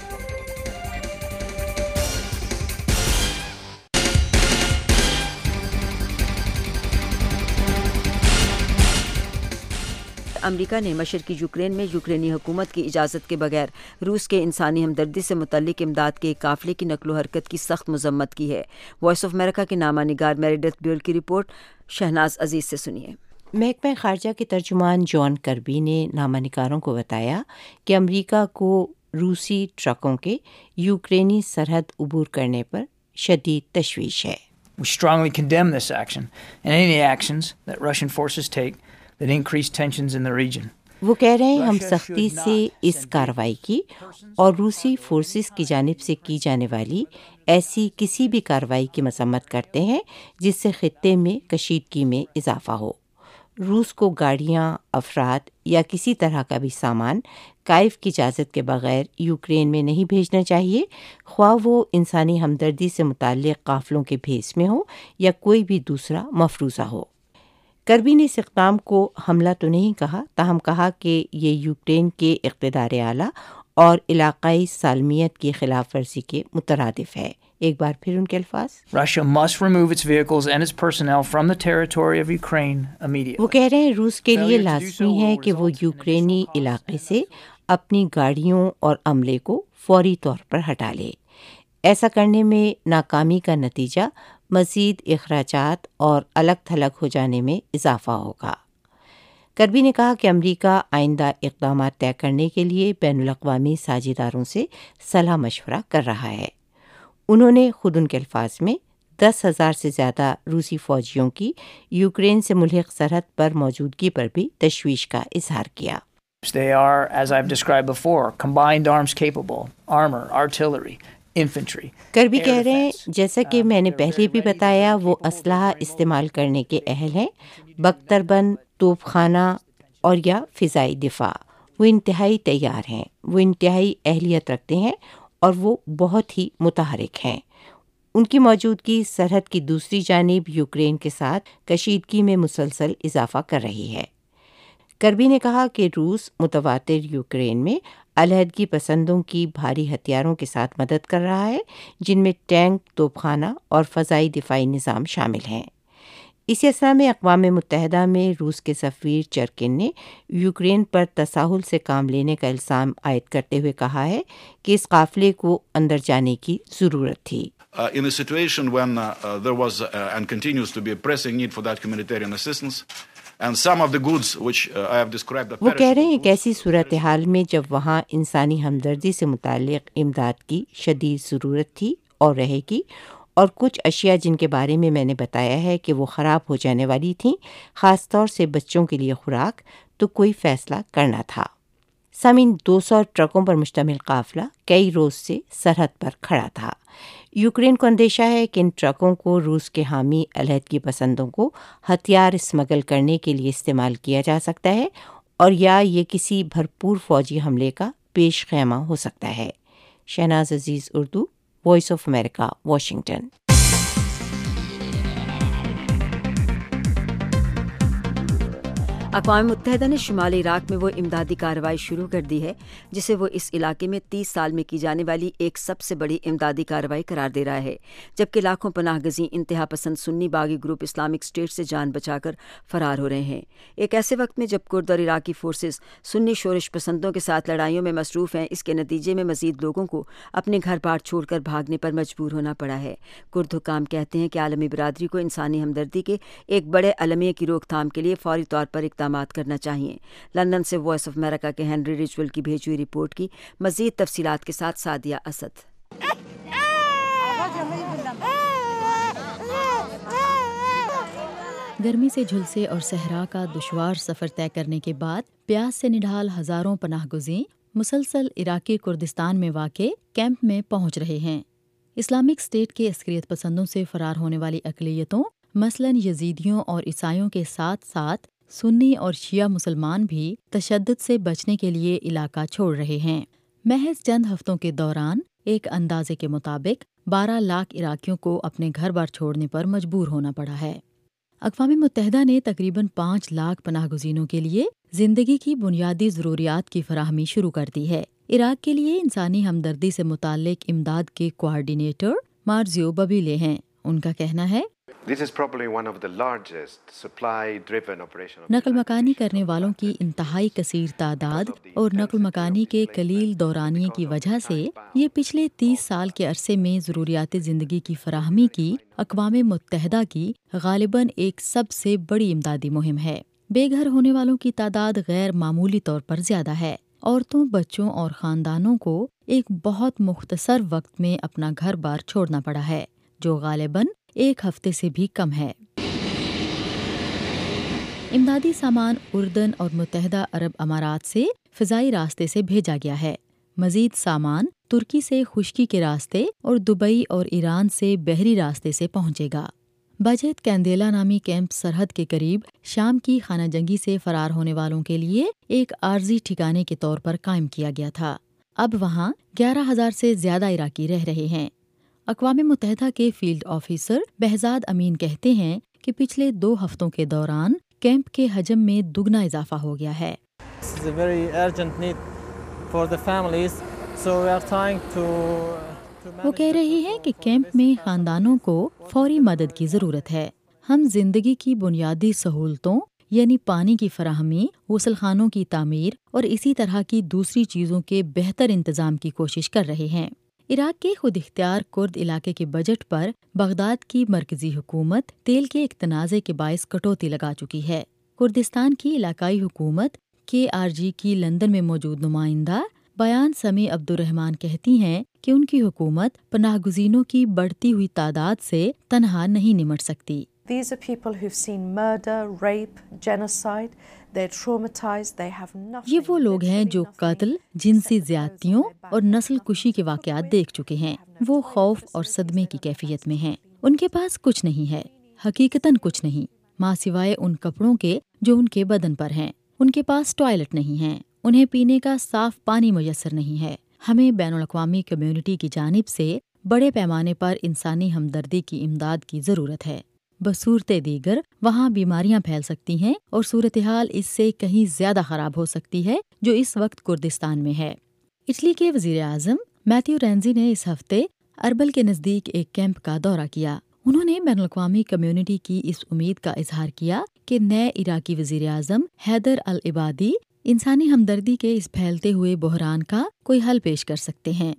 امریکہ نے مشرقی یوکرین میں یوکرینی حکومت کی اجازت کے بغیر روس کے انسانی ہمدردی سے متعلق امداد کے ایک قافلے کی نقل و حرکت کی سخت مذمت کی ہے۔ وائس آف امریکہ کے نامہ نگار میریڈتھ بیول کی رپورٹ شہناز عزیز سے سنیے۔ محکمہ خارجہ کے ترجمان جان کربی نے نامہ نگاروں کو بتایا کہ امریکہ کو روسی ٹرکوں کے یوکرینی سرحد عبور کرنے پر شدید تشویش ہے۔ We strongly condemn this action and any actions that Russian forces take that increase tensions in the region. وہ کہہ رہے ہیں ہم سختی سے اس کارروائی کی اور روسی فورسز کی جانب سے کی جانے والی ایسی کسی بھی کارروائی کی مذمت کرتے ہیں جس سے خطے میں کشیدگی میں اضافہ ہو۔ روس کو گاڑیاں، افراد یا کسی طرح کا بھی سامان کائیو کی اجازت کے بغیر یوکرین میں نہیں بھیجنا چاہیے، خواہ وہ انسانی ہمدردی سے متعلق قافلوں کے بھیس میں ہو یا کوئی بھی دوسرا مفروضہ ہو۔ کربی نے اس اقدام کو حملہ تو نہیں کہا، تاہم کہا کہ یہ یوکرین کے اقتدار اعلیٰ اور علاقائی سالمیت کی خلاف ورزی کے مترادف ہے۔ ایک بار پھر ان کے الفاظ، Russia must remove its vehicles and its personnel from the territory of Ukraine immediately. وہ کہہ رہے ہیں روس کے لیے لازمی ہے کہ وہ یوکرینی علاقے سے اپنی گاڑیوں اور عملے کو فوری طور پر ہٹا لے۔ ایسا کرنے میں ناکامی کا نتیجہ مزید اخراجات اور الگ تھلگ ہو جانے میں اضافہ ہوگا۔ کربی نے کہا کہ امریکہ آئندہ اقدامات طے کرنے کے لیے بین الاقوامی ساجھیداروں سے صلاح مشورہ کر رہا ہے۔ انہوں نے خود ان کے الفاظ میں دس ہزار سے زیادہ روسی فوجیوں کی یوکرین سے ملحق سرحد پر موجودگی پر بھی تشویش کا اظہار کیا۔ They are, as I've described before, combined arms capable, armor, artillery, infantry. Karbi کہہ رہے ہیں جیسا کہ میں نے پہلے بھی بتایا وہ اسلحہ استعمال کرنے کے اہل ہیں، بختر بند، توپ خانہ اور یا فضائی دفاع۔ وہ انتہائی تیار ہیں، وہ انتہائی اہلیت رکھتے ہیں اور وہ بہت ہی متحرک ہیں۔ ان کی موجودگی سرحد کی دوسری جانب یوکرین کے ساتھ کشیدگی میں مسلسل اضافہ کر رہی ہے۔ کربی نے کہا کہ روس متواتر یوکرین میں علیحدگی پسندوں کی بھاری ہتھیاروں کے ساتھ مدد کر رہا ہے، جن میں ٹینک، توپ خانہ اور فضائی دفاعی نظام شامل ہیں۔ اسی اسنا میں اقوام متحدہ میں روس کے سفیر چرکن نے یوکرین پر تساہل سے کام لینے کا الزام عائد کرتے ہوئے کہا ہے کہ اس قافلے کو اندر جانے کی ضرورت تھی. Uh, in a situation when uh, uh, there was uh, and continues to be a pressing need for that humanitarian assistance and some of the goods which uh, I have described. وہ کہہ رہے ہیں کہ ایسی صورتحال میں جب وہاں انسانی ہمدردی سے متعلق امداد کی شدید ضرورت تھی اور رہے گی، اور کچھ اشیاء جن کے بارے میں میں نے بتایا ہے کہ وہ خراب ہو جانے والی تھیں، خاص طور سے بچوں کے لیے خوراک، تو کوئی فیصلہ کرنا تھا. سامعین، دو سو ٹرکوں پر مشتمل قافلہ کئی روز سے سرحد پر کھڑا تھا. یوکرین کو اندیشہ ہے کہ ان ٹرکوں کو روس کے حامی علیحدگی پسندوں کو ہتھیار اسمگل کرنے کے لیے استعمال کیا جا سکتا ہے، اور یا یہ کسی بھرپور فوجی حملے کا پیش خیمہ ہو سکتا ہے. Shahnaz Aziz, Urdu, voice of America, Washington. اقوام متحدہ نے شمالی عراق میں وہ امدادی کارروائی شروع کر دی ہے جسے وہ اس علاقے میں تیس سال میں کی جانے والی ایک سب سے بڑی امدادی کارروائی قرار دے رہا ہے، جبکہ لاکھوں پناہ گزین انتہا پسند سنی باغی گروپ اسلامک اسٹیٹ سے جان بچا کر فرار ہو رہے ہیں. ایک ایسے وقت میں جب کرد اور عراقی فورسز سنی شورش پسندوں کے ساتھ لڑائیوں میں مصروف ہیں، اس کے نتیجے میں مزید لوگوں کو اپنے گھر بار چھوڑ کر بھاگنے پر مجبور ہونا پڑا ہے. کرد حکام کہتے ہیں کہ عالمی برادری کو انسانی ہمدردی کے ایک بڑے المیہ کی روک تھام کے لیے فوری طور پر اقدامات کرنا چاہیے. لندن سے وائس آف امریکہ کے ہنری ریچول کی بھیجی ہوئی رپورٹ کی مزید تفصیلات کے ساتھ سعدیہ اسد. گرمی سے جھلسے اور صحرا کا دشوار سفر طے کرنے کے بعد پیاس سے نڈھال ہزاروں پناہ گزین مسلسل عراقی کردستان میں واقع کیمپ میں پہنچ رہے ہیں. اسلامک اسٹیٹ کے عسکریت پسندوں سے فرار ہونے والی اقلیتوں مثلاً یزیدیوں اور عیسائیوں کے ساتھ ساتھ سنی اور شیعہ مسلمان بھی تشدد سے بچنے کے لیے علاقہ چھوڑ رہے ہیں. محض چند ہفتوں کے دوران ایک اندازے کے مطابق بارہ لاکھ عراقیوں کو اپنے گھر بار چھوڑنے پر مجبور ہونا پڑا ہے. اقوام متحدہ نے تقریباً پانچ لاکھ پناہ گزینوں کے لیے زندگی کی بنیادی ضروریات کی فراہمی شروع کر دی ہے. عراق کے لیے انسانی ہمدردی سے متعلق امداد کے کوآرڈینیٹر مارزیو ببیلے ہیں. ان کا کہنا ہے نقل مکانی کرنے والوں کی انتہائی کثیر تعداد اور نقل مکانی کے قلیل دورانیے کی وجہ سے یہ پچھلے تیس سال کے عرصے میں ضروریات زندگی کی فراہمی کی اقوام متحدہ کی غالباً ایک سب سے بڑی امدادی مہم ہے. بے گھر ہونے والوں کی تعداد غیر معمولی طور پر زیادہ ہے. عورتوں، بچوں اور خاندانوں کو ایک بہت مختصر وقت میں اپنا گھر بار چھوڑنا پڑا ہے، جو غالباً ایک ہفتے سے بھی کم ہے. امدادی سامان اردن اور متحدہ عرب امارات سے فضائی راستے سے بھیجا گیا ہے. مزید سامان ترکی سے خشکی کے راستے اور دبئی اور ایران سے بحری راستے سے پہنچے گا. بجت کیندیلا نامی کیمپ سرحد کے قریب شام کی خانہ جنگی سے فرار ہونے والوں کے لیے ایک عارضی ٹھکانے کے طور پر قائم کیا گیا تھا. اب وہاں گیارہ ہزار سے زیادہ عراقی رہ رہے ہیں. اقوام متحدہ کے فیلڈ آفیسر بہزاد امین کہتے ہیں کہ پچھلے دو ہفتوں کے دوران کیمپ کے حجم میں دگنا اضافہ ہو گیا ہے. وہ کہہ رہے ہیں کہ کیمپ میں خاندانوں کو فوری مدد کی ضرورت ہے. ہم زندگی کی بنیادی سہولتوں یعنی پانی کی فراہمی، غسل خانوں کی تعمیر اور اسی طرح کی دوسری چیزوں کے بہتر انتظام کی کوشش کر رہے ہیں. عراق کے خود اختیار کرد علاقے کے بجٹ پر بغداد کی مرکزی حکومت تیل کے ایک تنازع کے باعث کٹوتی لگا چکی ہے. کردستان کی علاقائی حکومت کے آر جی کی لندن میں موجود نمائندہ بیان سمیع عبدالرحمان کہتی ہیں کہ ان کی حکومت پناہ گزینوں کی بڑھتی ہوئی تعداد سے تنہا نہیں نمٹ سکتی. These are people who've seen murder, rape, genocide. They're traumatized. They have nothing. یہ وہ لوگ ہیں جو قتل، جنسی زیادتیوں اور نسل کشی کے واقعات دیکھ چکے ہیں. وہ خوف اور صدمے کی کیفیت میں ہیں. ان کے پاس کچھ نہیں ہے، حقیقتاً کچھ نہیں، ماں سوائے ان کپڑوں کے جو ان کے بدن پر ہیں. ان کے پاس ٹوائلٹ نہیں ہیں. انہیں پینے کا صاف پانی میسر نہیں ہے. ہمیں بین الاقوامی کمیونٹی کی جانب سے بڑے پیمانے پر انسانی ہمدردی کی امداد کی ضرورت ہے. بصورت دیگر وہاں بیماریاں پھیل سکتی ہیں اور صورتحال اس سے کہیں زیادہ خراب ہو سکتی ہے جو اس وقت کردستان میں ہے. اٹلی کے وزیر اعظم میتھیو رینزی نے اس ہفتے اربل کے نزدیک ایک کیمپ کا دورہ کیا. انہوں نے بین الاقوامی کمیونٹی کی اس امید کا اظہار کیا کہ نئے عراقی وزیر اعظم حیدر العبادی انسانی ہمدردی کے اس پھیلتے ہوئے بحران کا کوئی حل پیش کر سکتے ہیں۔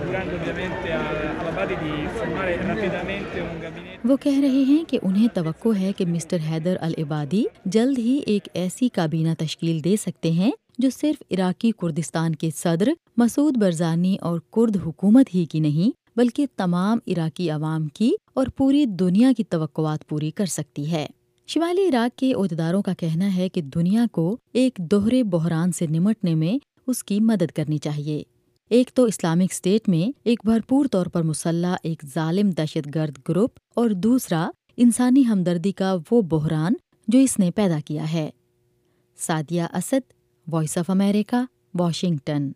وہ کہہ رہے ہیں کہ انہیں توقع ہے کہ مسٹر حیدر العبادی جلد ہی ایک ایسی کابینہ تشکیل دے سکتے ہیں جو صرف عراقی کردستان کے صدر مسعود برزانی اور کرد حکومت ہی کی نہیں بلکہ تمام عراقی عوام کی اور پوری دنیا کی توقعات پوری کر سکتی ہے۔ شمالی عراق کے عہدیداروں کا کہنا ہے کہ دنیا کو ایک دوہرے بحران سے نمٹنے میں اس کی مدد کرنی چاہیے۔ ایک تو اسلامک اسٹیٹ میں ایک بھرپور طور پر مسلح ایک ظالم دہشت گرد گروپ اور دوسرا انسانی ہمدردی کا وہ بحران جو اس نے پیدا کیا ہے۔ Sadia Asad, voice of America, Washington.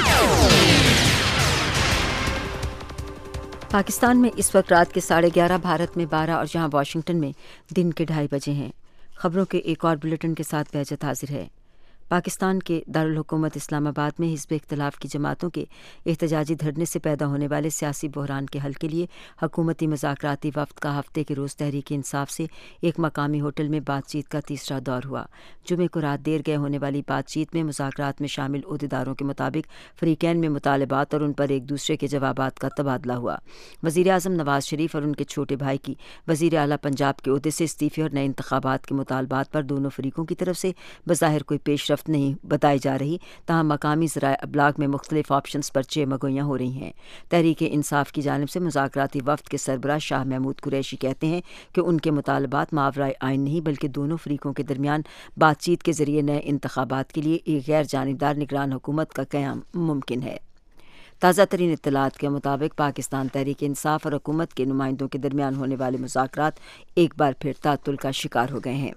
Pakistan میں اس وقت رات کے ساڑھے گیارہ، بھارت میں بارہ اور جہاں واشنگٹن میں دن کے ڈھائی بجے ہیں۔ خبروں کے ایک اور بلیٹن کے ساتھ بہجت حاضر ہے۔ پاکستان کے دارالحکومت اسلام آباد میں حزب اختلاف کی جماعتوں کے احتجاجی دھرنے سے پیدا ہونے والے سیاسی بحران کے حل کے لیے حکومتی مذاکراتی وفد کا ہفتے کے روز تحریک انصاف سے ایک مقامی ہوٹل میں بات چیت کا تیسرا دور ہوا۔ جمعے کو رات دیر گئے ہونے والی بات چیت میں مذاکرات میں شامل عہدیداروں کے مطابق فریقین میں مطالبات اور ان پر ایک دوسرے کے جوابات کا تبادلہ ہوا۔ وزیر اعظم نواز شریف اور ان کے چھوٹے بھائی کی وزیر اعلیٰ پنجاب کے عہدے سے استعفے اور نئے انتخابات کے مطالبات پر دونوں فریقوں کی طرف سے بظاہر کوئی پیش رفت نہیں بتائی جا رہی، تاہم مقامی ذرائع ابلاغ میں مختلف آپشنز پر چہ مگویاں ہو رہی ہیں۔ تحریک انصاف کی جانب سے مذاکراتی وفد کے سربراہ شاہ محمود قریشی کہتے ہیں کہ ان کے مطالبات ماورائے آئین نہیں بلکہ دونوں فریقوں کے درمیان بات چیت کے ذریعے نئے انتخابات کے لیے ایک غیر جانبدار نگران حکومت کا قیام ممکن ہے۔ تازہ ترین اطلاعات کے مطابق پاکستان تحریک انصاف اور حکومت کے نمائندوں کے درمیان ہونے والے مذاکرات ایک بار پھر تعطل کا شکار ہو گئے ہیں۔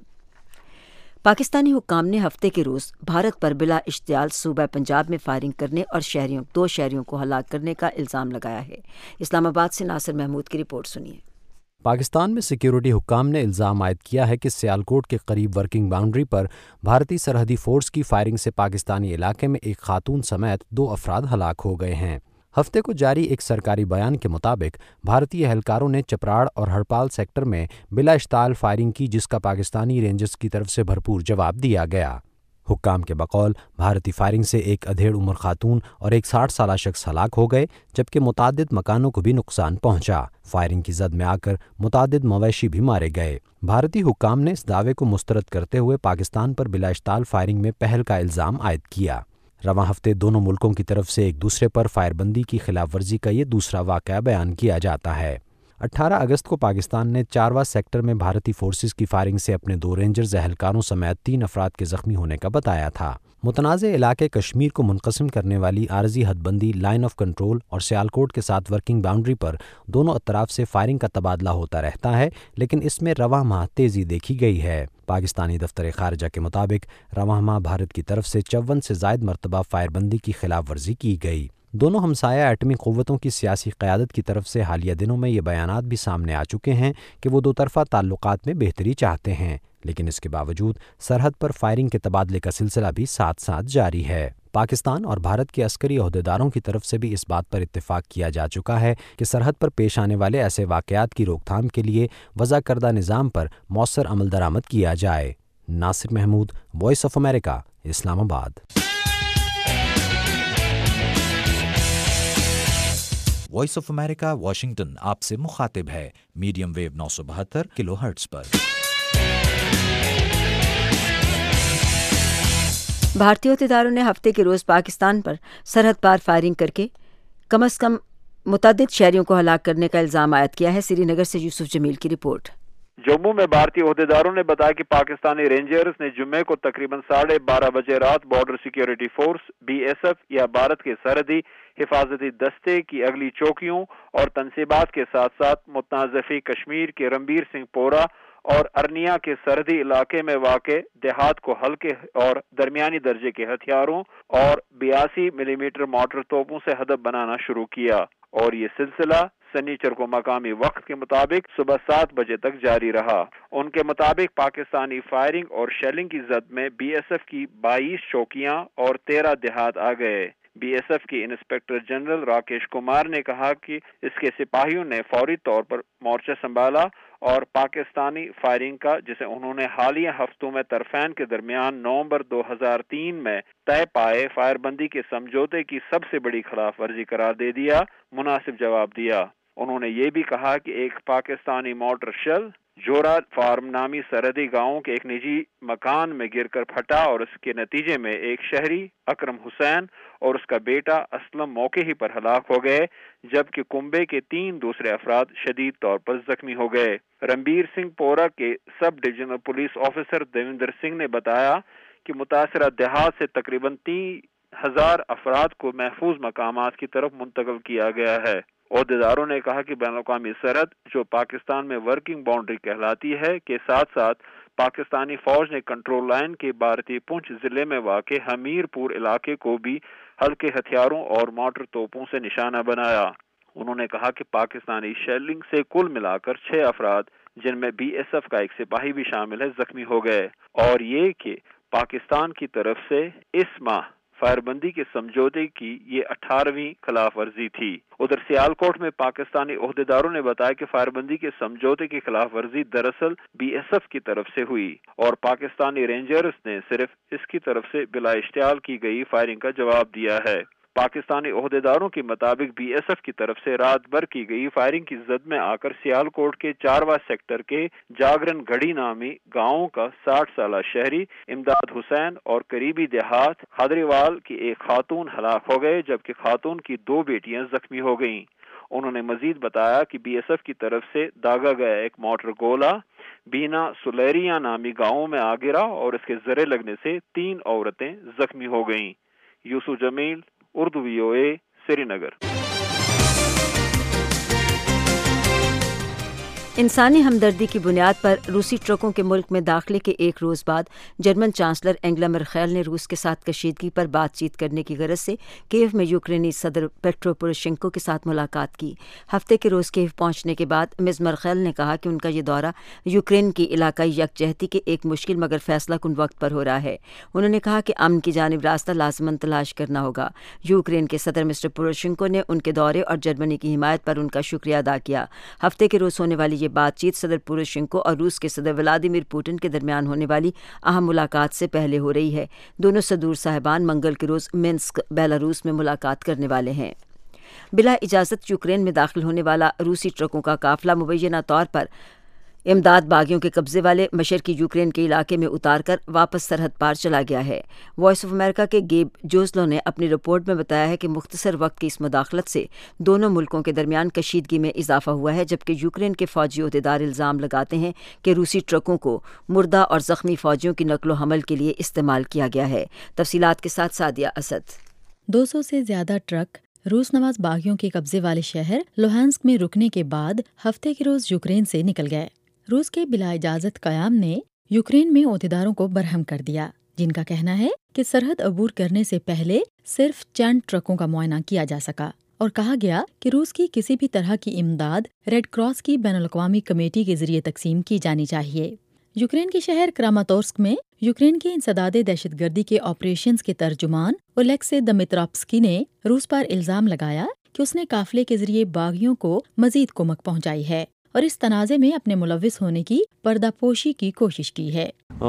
پاکستانی حکام نے ہفتے کے روز بھارت پر بلا اشتعال صوبہ پنجاب میں فائرنگ کرنے اور شہریوں دو شہریوں کو ہلاک کرنے کا الزام لگایا ہے۔ اسلام آباد سے ناصر محمود کی رپورٹ سنیے۔ پاکستان میں سیکیورٹی حکام نے الزام عائد کیا ہے کہ سیالکوٹ کے قریب ورکنگ باؤنڈری پر بھارتی سرحدی فورس کی فائرنگ سے پاکستانی علاقے میں ایک خاتون سمیت دو افراد ہلاک ہو گئے ہیں۔ ہفتے کو جاری ایک سرکاری بیان کے مطابق بھارتی اہلکاروں نے چپراڑ اور ہڑپال سیکٹر میں بلا اشتعال فائرنگ کی، جس کا پاکستانی رینجرز کی طرف سے بھرپور جواب دیا گیا۔ حکام کے بقول بھارتی فائرنگ سے ایک ادھیڑ عمر خاتون اور ایک ساٹھ سالہ شخص ہلاک ہو گئے، جبکہ متعدد مکانوں کو بھی نقصان پہنچا۔ فائرنگ کی زد میں آ کر متعدد مویشی بھی مارے گئے۔ بھارتی حکام نے اس دعوے کو مسترد کرتے ہوئے پاکستان پر بلا اشتعال فائرنگ میں پہل کا الزام عائد کیا۔ رواں ہفتے دونوں ملکوں کی طرف سے ایک دوسرے پر فائر بندی کی خلاف ورزی کا یہ دوسرا واقعہ بیان کیا جاتا ہے۔ اٹھارہ اگست کو پاکستان نے چارواں سیکٹر میں بھارتی فورسز کی فائرنگ سے اپنے دو رینجرز اہلکاروں سمیت تین افراد کے زخمی ہونے کا بتایا تھا۔ متنازع علاقے کشمیر کو منقسم کرنے والی عارضی حد بندی لائن آف کنٹرول اور سیالکوٹ کے ساتھ ورکنگ باؤنڈری پر دونوں اطراف سے فائرنگ کا تبادلہ ہوتا رہتا ہے، لیکن اس میں رواں ماہ تیزی دیکھی گئی ہے۔ پاکستانی دفتر خارجہ کے مطابق رواں ماہ بھارت کی طرف سے چون سے زائد مرتبہ فائر بندی کی خلاف ورزی کی گئی۔ دونوں ہمسایہ ایٹمی قوتوں کی سیاسی قیادت کی طرف سے حالیہ دنوں میں یہ بیانات بھی سامنے آ چکے ہیں کہ وہ دو طرفہ تعلقات میں بہتری چاہتے ہیں، لیکن اس کے باوجود سرحد پر فائرنگ کے تبادلے کا سلسلہ بھی ساتھ ساتھ جاری ہے۔ پاکستان اور بھارت کے عسکری عہدیداروں کی طرف سے بھی اس بات پر اتفاق کیا جا چکا ہے کہ سرحد پر پیش آنے والے ایسے واقعات کی روک تھام کے لیے وضع کردہ نظام پر مؤثر عمل درآمد کیا جائے۔ Nasir Mahmood, voice of America, Islamabad. Voice of America Washington آپ سے مخاطب ہے، میڈیم ویو نو سو بہتر کلو ہرٹز پر۔ بھارتی عہدیداروں نے ہفتے کے روز پاکستان پر سرحد پار فائرنگ کر کے کم از کم متعدد شہریوں کو ہلاک کرنے کا الزام عائد کیا ہے۔ سری نگر سے یوسف جمیل کی رپورٹ۔ جموں میں بھارتی عہدیداروں نے بتایا کہ پاکستانی رینجرز نے جمعے کو تقریباً ساڑھے بارہ بجے رات border security force B S F یا بھارت کے سرحدی حفاظتی دستے کی اگلی چوکیوں اور تنصیبات کے ساتھ ساتھ متنازع کشمیر کے رنبیر سنگھ پورہ اور ارنیا کے سرحدی علاقے میں واقع دیہات کو ہلکے اور درمیانی درجے کے ہتھیاروں اور بیاسی ملی میٹر مارٹر توپوں سے ہدف بنانا شروع کیا، اور یہ سلسلہ سنیچر کو مقامی وقت کے مطابق صبح سات بجے تک جاری رہا۔ ان کے مطابق پاکستانی فائرنگ اور شیلنگ کی زد میں بی ایس ایف کی بائیس چوکیاں اور تیرہ دیہات آ گئے۔ बी एस एफ के इंस्पेक्टर जनरल राकेश कुमार ने कहा कि इसके सिपाहियों ने फौरी तौर पर मोर्चा संभाला और पाकिस्तानी फायरिंग का, जिसे उन्होंने हालिया हफ्तों में तरफैन के दरमियान नवंबर दो हज़ार तीन में तय पाए फायरबंदी के समझौते की सबसे बड़ी खिलाफ वर्जी करार दे दिया, मुनासिब जवाब दिया। उन्होंने ये भी कहा कि एक पाकिस्तानी मोटर शेल जोरा फार्म नामी सरहदी गांव के एक निजी मकान में गिरकर फटा और इसके नतीजे में एक शहरी अकरम हुसैन और उसका बेटा असलम मौके ही पर हलाक हो गए, जबकि कुंबे के तीन दूसरे अफराद शदीद तौर पर जख्मी हो गए। रणबीर सिंह पोरा के sub divisional police officer Devendra Singh ने बताया कि मुतासरा देहात से तकरीबन तीन हजार अफराद को महफूज मकामात की तरफ मुंतकिल किया गया है। ओहदेदारों ने कहा कि बैनुल-अक़वामी सरहद, जो पाकिस्तान में वर्किंग बाउंड्री कहलाती है, के साथ साथ पाकिस्तानी फौज ने कंट्रोल लाइन के भारतीय पुंछ जिले में वाक़े हमीरपुर इलाके को भी हल्के हथियारों और मोटर तोपों से निशाना बनाया। उन्होंने कहा कि पाकिस्तानी शेलिंग से कुल मिलाकर छह अफराद, जिनमें बी एस एफ का एक सिपाही भी शामिल है, जख्मी हो गए और ये कि पाकिस्तान की तरफ से इस माह फायरबंदी के समझौते की ये अठारहवीं खिलाफ वर्जी थी। उधर सियालकोट में पाकिस्तानी ओहदेदारों ने बताया कि फायरबंदी के समझौते की खिलाफ वर्जी दरअसल बी एस एफ की तरफ से हुई और पाकिस्तानी रेंजर्स ने सिर्फ इसकी तरफ से बिला इश्तियाल की गई फायरिंग का जवाब दिया है। पाकिस्तानी ओहदेदारों के मुताबिक बी एस एफ की तरफ से रात भर की गई फायरिंग की जद में आकर सियालकोट के चारवा सेक्टर के जागरण घड़ी नामी गांव का साठ साल शहरी इमदाद हुसैन और करीबी देहात खादरीवाल की एक खातून हलाक हो गए, जबकि खातून की दो बेटियां जख्मी हो गईं। उन्होंने मजीद बताया कि बी एस एफ की तरफ से दागा गया एक मोटर गोला बीना सुलेरिया नामी गाँव में आ गिरा और इसके जरे लगने से तीन औरतें जख्मी हो गईं। Yusuf Jameel, Urdu V O A, Srinagar. इंसानी हमदर्दी की बुनियाद पर रूसी ट्रकों के मुल्क में दाखिले के एक रोज़ बाद जर्मन चांसलर एंगेला मर्केल ने रूस के साथ कशीदगी पर बातचीत करने की गरज से कीव में यूक्रेनी सदर पेट्रो पोरोशेंको के साथ मुलाकात की। हफ्ते के रोज़ कीव पहुंचने के बाद मिस मर्केल ने कहा कि उनका ये दौरा यूक्रेन की इलाकाई यकजहती के एक मुश्किल मगर फैसला कुन वक्त पर हो रहा है। उन्होंने कहा कि अमन की जानिब रास्ता लाजमन तलाश करना होगा। यूक्रेन के सदर मिस्टर पोरोशेंको ने उनके दौरे और जर्मनी की हिमायत पर उनका शुक्रिया अदा किया। हफ्ते के रोज़ होने वाली ये बातचीत सदर पोरोशेंको और रूस के सदर व्लादिमीर पुतिन के दरमियान होने वाली अहम मुलाकात से पहले हो रही है। दोनों सदूर साहिबान मंगल के रोज़ मिन्स्क, बेलारूस में मुलाकात करने वाले हैं। बिला इजाज़त यूक्रेन में दाखिल होने वाला रूसी ट्रकों का काफिला मुबैना तौर पर इमदाद बागियों के कब्जे वाले मशरकी यूक्रेन के इलाके में उतार कर वापस सरहद पार चला गया है। वॉइस ऑफ अमेरिका के गेब जोस्लो ने अपनी रिपोर्ट में बताया है कि मुख्तसर वक्त की इस मुदाखलत से दोनों मुल्कों के दरमियान कशीदगी में इजाफा हुआ है, जबकि यूक्रेन के फौजी अहदेदार इल्ज़ाम लगाते हैं कि रूसी ट्रकों को मुर्दा और जख्मी फौजियों की नकलो हमल के लिए इस्तेमाल किया गया है। तफसीलात के साथ सादिया असद। दो सौ से ज्यादा ट्रक रूस नवाज बागियों के कब्जे वाले शहर लुहांस्क में रुकने के बाद हफ्ते के रोज यूक्रेन से निकल गए। रूस के बिला इजाजत कयाम ने यूक्रेन में ओहदेदारों को बरहम कर दिया, जिनका कहना है कि सरहद अबूर करने से पहले सिर्फ चंद ट्रकों का मुआयना किया जा सका और कहा गया कि रूस की किसी भी तरह की इमदाद रेड क्रॉस की बैनुल-अक़वामी कमेटी के जरिए तकसीम की जानी चाहिए। यूक्रेन के शहर क्रामातोर्स्क में यूक्रेन के इंसदादे दहशतगर्दी के ऑपरेशंस के तर्जुमान ओलेक्सी दमित्रोव्स्की ने रूस पर इल्जाम लगाया कि उसने काफिले के जरिए बागियों को मजीद कुमक पहुंचाई है और इस तनाज़े में अपने मुलव्विस होने की पर्दापोशी की कोशिश की है।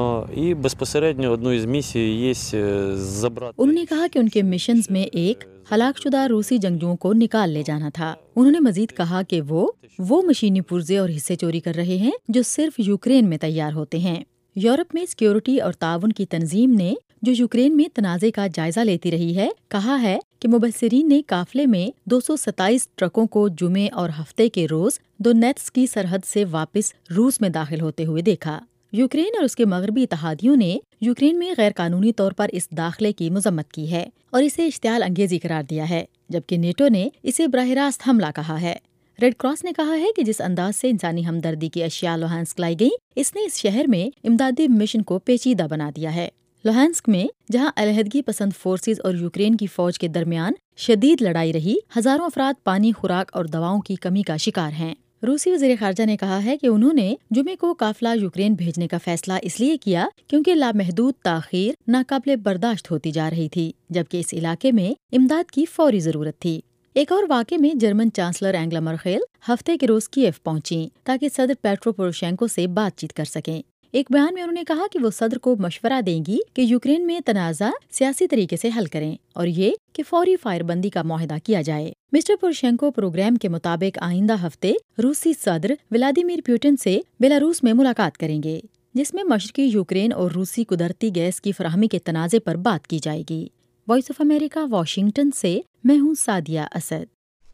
उन्होंने कहा कि उनके मिशंस में एक हलाकशुदा रूसी जंगजुओं को निकाल ले जाना था। उन्होंने मजीद कहा कि वो वो मशीनी पुर्जे और हिस्से चोरी कर रहे हैं जो सिर्फ यूक्रेन में तैयार होते हैं। यूरोप में सिक्योरिटी और ताउन की तंजीम ने, जो यूक्रेन में तनाज़े का जायजा लेती रही है, कहा है कि मुबस्सिरीन ने काफिले में दो सौ सत्ताईस ट्रकों को जुमे और हफ्ते के रोज दोनेत्स्क की सरहद से वापस रूस में दाखिल होते हुए देखा। यूक्रेन और उसके मगरबी इत्तेहादियों ने यूक्रेन में गैर कानूनी तौर पर इस दाखिले की मजम्मत की है और इसे इश्तियाल अंगेजी करार दिया है, जबकि नेटो ने इसे बराह रास्त हमला कहा है। रेड क्रॉस ने कहा है कि जिस अंदाज से इंसानी हमदर्दी की अशिया लुहांस्क लाई गई, इसने इस शहर में इमदादी मिशन को पेचीदा बना दिया है। लुहांस्क में जहां अलहदगी पसंद फोर्सेज और यूक्रेन की फौज के दरमियान शदीद लड़ाई रही, हजारों अफराद पानी, खुराक और दवाओं की कमी का शिकार हैं। روسی وزیر خارجہ نے کہا ہے کہ انہوں نے جمعے کو قافلہ یوکرین بھیجنے کا فیصلہ اس لیے کیا کیونکہ لامحدود تاخیر ناقابل برداشت ہوتی جا رہی تھی، جبکہ اس علاقے میں امداد کی فوری ضرورت تھی۔ ایک اور واقعے میں جرمن چانسلر اینگلا مرکل ہفتے کے روز کیف پہنچیں تاکہ صدر پیٹرو پوروشینکو سے بات چیت کر سکیں۔ ایک بیان میں انہوں نے کہا کہ وہ صدر کو مشورہ دیں گی کہ یوکرین میں تنازع سیاسی طریقے سے حل کریں اور یہ کہ فوری فائر بندی کا معاہدہ کیا جائے۔ مسٹر پوروشینکو پروگرام کے مطابق آئندہ ہفتے روسی صدر ولادیمیر پوٹن سے بیلاروس میں ملاقات کریں گے، جس میں مشرقی یوکرین اور روسی قدرتی گیس کی فراہمی کے تنازع پر بات کی جائے گی۔ وائس آف امریکہ، واشنگٹن سے میں ہوں سعدیہ اسد۔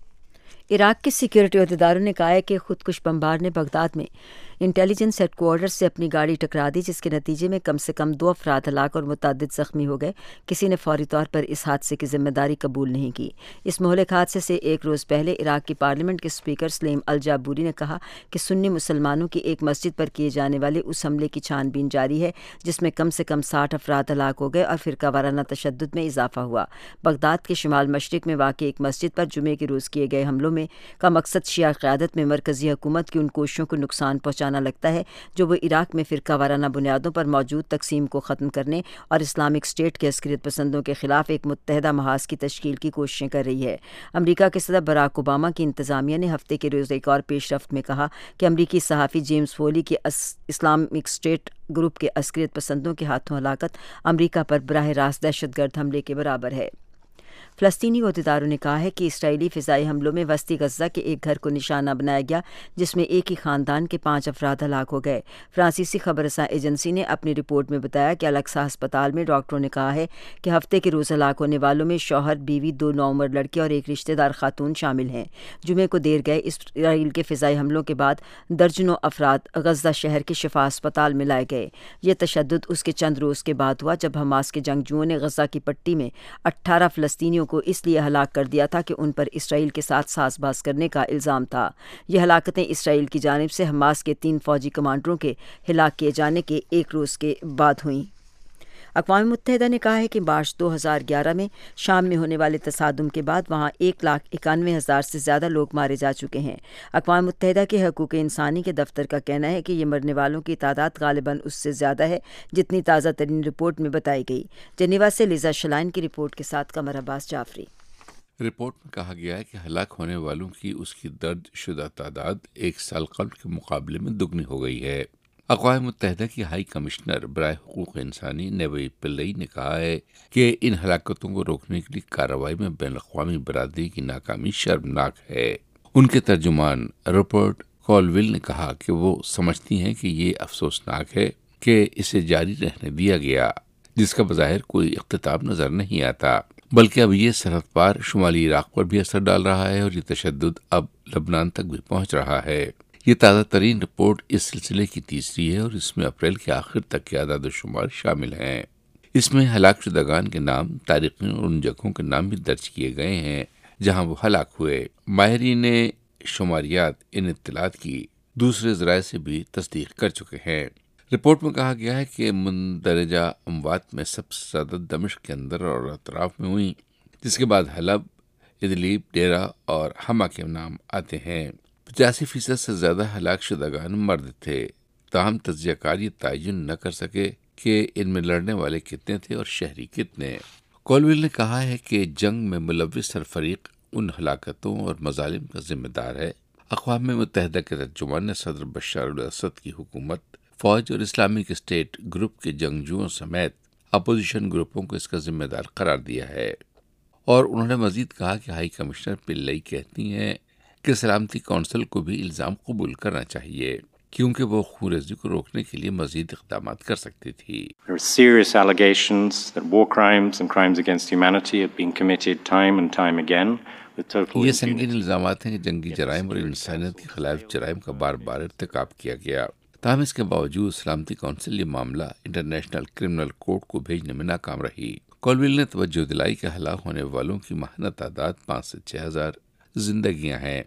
عراق کے سیکیورٹی عہدیداروں نے کہا ہے کہ خودکش بمبار نے بغداد میں انٹیلیجنس ہیڈ کوارٹر سے اپنی گاڑی ٹکرا دی، جس کے نتیجے میں کم سے کم دو افراد ہلاک اور متعدد زخمی ہو گئے۔ کسی نے فوری طور پر اس حادثے کی ذمہ داری قبول نہیں کی۔ اس مہلک حادثے سے ایک روز پہلے عراق کی پارلیمنٹ کے اسپیکر سلیم الجابوری نے کہا کہ سنی مسلمانوں کی ایک مسجد پر کیے جانے والے اس حملے کی چھان بین جاری ہے، جس میں کم سے کم ساٹھ افراد ہلاک ہو گئے اور فرقہ وارانہ تشدد میں اضافہ ہوا۔ بغداد کے شمال مشرق میں واقع ایک مسجد پر جمعے کے روز کیے گئے حملوں میں کا مقصد شیعہ قیادت میں مرکزی حکومت کی ان کوششوں کو نقصان پہنچانا لگتا ہے جو وہ عراق میں فرقہ وارانہ بنیادوں پر موجود تقسیم کو ختم کرنے اور اسلامک اسٹیٹ کے عسکریت پسندوں کے خلاف ایک متحدہ محاذ کی تشکیل کی کوششیں کر رہی ہے۔ امریکہ کے صدر براک اوباما کی انتظامیہ نے ہفتے کے روز ایک اور پیش رفت میں کہا کہ امریکی صحافی جیمز فولی کی اسلامک اسٹیٹ گروپ کے عسکریت پسندوں کے ہاتھوں ہلاکت امریکہ پر براہ راست دہشت گرد حملے کے برابر ہے۔ فلسطینی عہدیداروں نے کہا ہے کہ اسرائیلی فضائی حملوں میں وسطی غزہ کے ایک گھر کو نشانہ بنایا گیا، جس میں ایک ہی خاندان کے پانچ افراد ہلاک ہو گئے۔ فرانسیسی خبر رساں ایجنسی نے اپنی رپورٹ میں بتایا کہ الاقصی ہسپتال میں ڈاکٹروں نے کہا ہے کہ ہفتے کے روز ہلاک ہونے والوں میں شوہر، بیوی، دو نوعمر لڑکے اور ایک رشتہ دار خاتون شامل ہیں۔ جمعے کو دیر گئے اسرائیل کے فضائی حملوں کے بعد درجنوں افراد غزہ شہر کے شفا ہسپتال میں لائے گئے۔ یہ تشدد اس کے چند روز کے بعد ہوا جب حماس کے جنگجوؤں نے غزہ کی پٹی میں اٹھارہ فلسطینیوں کو اس لیے ہلاک کر دیا تھا کہ ان پر اسرائیل کے ساتھ ساز باز کرنے کا الزام تھا۔ یہ ہلاکتیں اسرائیل کی جانب سے حماس کے تین فوجی کمانڈروں کے ہلاک کیے جانے کے ایک روز کے بعد ہوئیں۔ اقوام متحدہ نے کہا ہے کہ مارچ دو ہزار گیارہ میں شام میں ہونے والے تصادم کے بعد وہاں ایک لاکھ اکانوے ہزار سے زیادہ لوگ مارے جا چکے ہیں۔ اقوام متحدہ کے حقوق انسانی کے دفتر کا کہنا ہے کہ یہ مرنے والوں کی تعداد غالباً اس سے زیادہ ہے جتنی تازہ ترین رپورٹ میں بتائی گئی۔ جنیوا سے لیزا شلائن کی رپورٹ کے ساتھ قمر عباس جعفری۔ رپورٹ میں کہا گیا ہے کہ ہلاک ہونے والوں کی اس کی درج شدہ تعداد ایک سال قبل کے مقابلے میں دگنی ہو گئی ہے۔ اقوام متحدہ کی ہائی کمشنر برائے حقوق انسانی نیوی پلئی نے کہا ہے کہ ان ہلاکتوں کو روکنے کے لیے کارروائی میں بین الاقوامی برادری کی ناکامی شرمناک ہے۔ ان کے ترجمان رپورٹ کولول نے کہا کہ وہ سمجھتی ہیں کہ یہ افسوسناک ہے کہ اسے جاری رہنے دیا گیا، جس کا بظاہر کوئی اختتام نظر نہیں آتا، بلکہ اب یہ سرحد پار شمالی عراق پر بھی اثر ڈال رہا ہے اور یہ تشدد اب لبنان تک بھی پہنچ رہا ہے۔ یہ تازہ ترین رپورٹ اس سلسلے کی تیسری ہے اور اس میں اپریل کے آخر تک کے اعداد و شمار شامل ہیں۔ اس میں ہلاک شدگان کے نام، تاریخیں اور ان جگہوں کے نام بھی درج کیے گئے ہیں جہاں وہ ہلاک ہوئے۔ ماہرین شماریات ان اطلاعات کی دوسرے ذرائع سے بھی تصدیق کر چکے ہیں۔ رپورٹ میں کہا گیا ہے کہ مندرجہ اموات میں سب سے زیادہ دمشق کے اندر اور اطراف میں ہوئی، جس کے بعد حلب، ادلیب، ڈیرہ اور حما کے نام آتے ہیں۔ پچاسی فیصد سے زیادہ ہلاک شدگان مرد تھے، تاہم تجزیہ کار یہ تعین نہ کر سکے کہ ان میں لڑنے والے کتنے تھے اور شہری کتنے۔ کولول نے کہا ہے کہ جنگ میں ملوث ہر فریق ان ہلاکتوں اور مظالم کا ذمہ دار ہے۔ اقوام متحدہ کے ترجمان نے صدر بشار الاسد کی حکومت، فوج اور اسلامک اسٹیٹ گروپ کے جنگجوؤں سمیت اپوزیشن گروپوں کو اس کا ذمہ دار قرار دیا ہے، اور انہوں نے مزید کہا کہ ہائی کمشنر پلئی کہتی ہیں کہ سلامتی کونسل کو بھی الزام قبول کرنا چاہیے کیونکہ وہ خونریزی کو روکنے کے لیے مزید اقدامات کر سکتی تھی۔ There are serious allegations that war crimes and crimes against humanity have been committed time and time again with total یہ سنگین الزامات ہیں کہ جنگی جرائم اور انسانیت کے خلاف جرائم کا بار بار ارتکاب کیا گیا، تاہم اس کے باوجود سلامتی کونسل یہ معاملہ انٹرنیشنل کرمنل کورٹ کو بھیجنے میں ناکام رہی۔ کولول نے توجہ دلائی کہ ہلاک ہونے والوں کی ماہانہ تعداد پانچ سے چھ ہزار زندگیاں ہیں،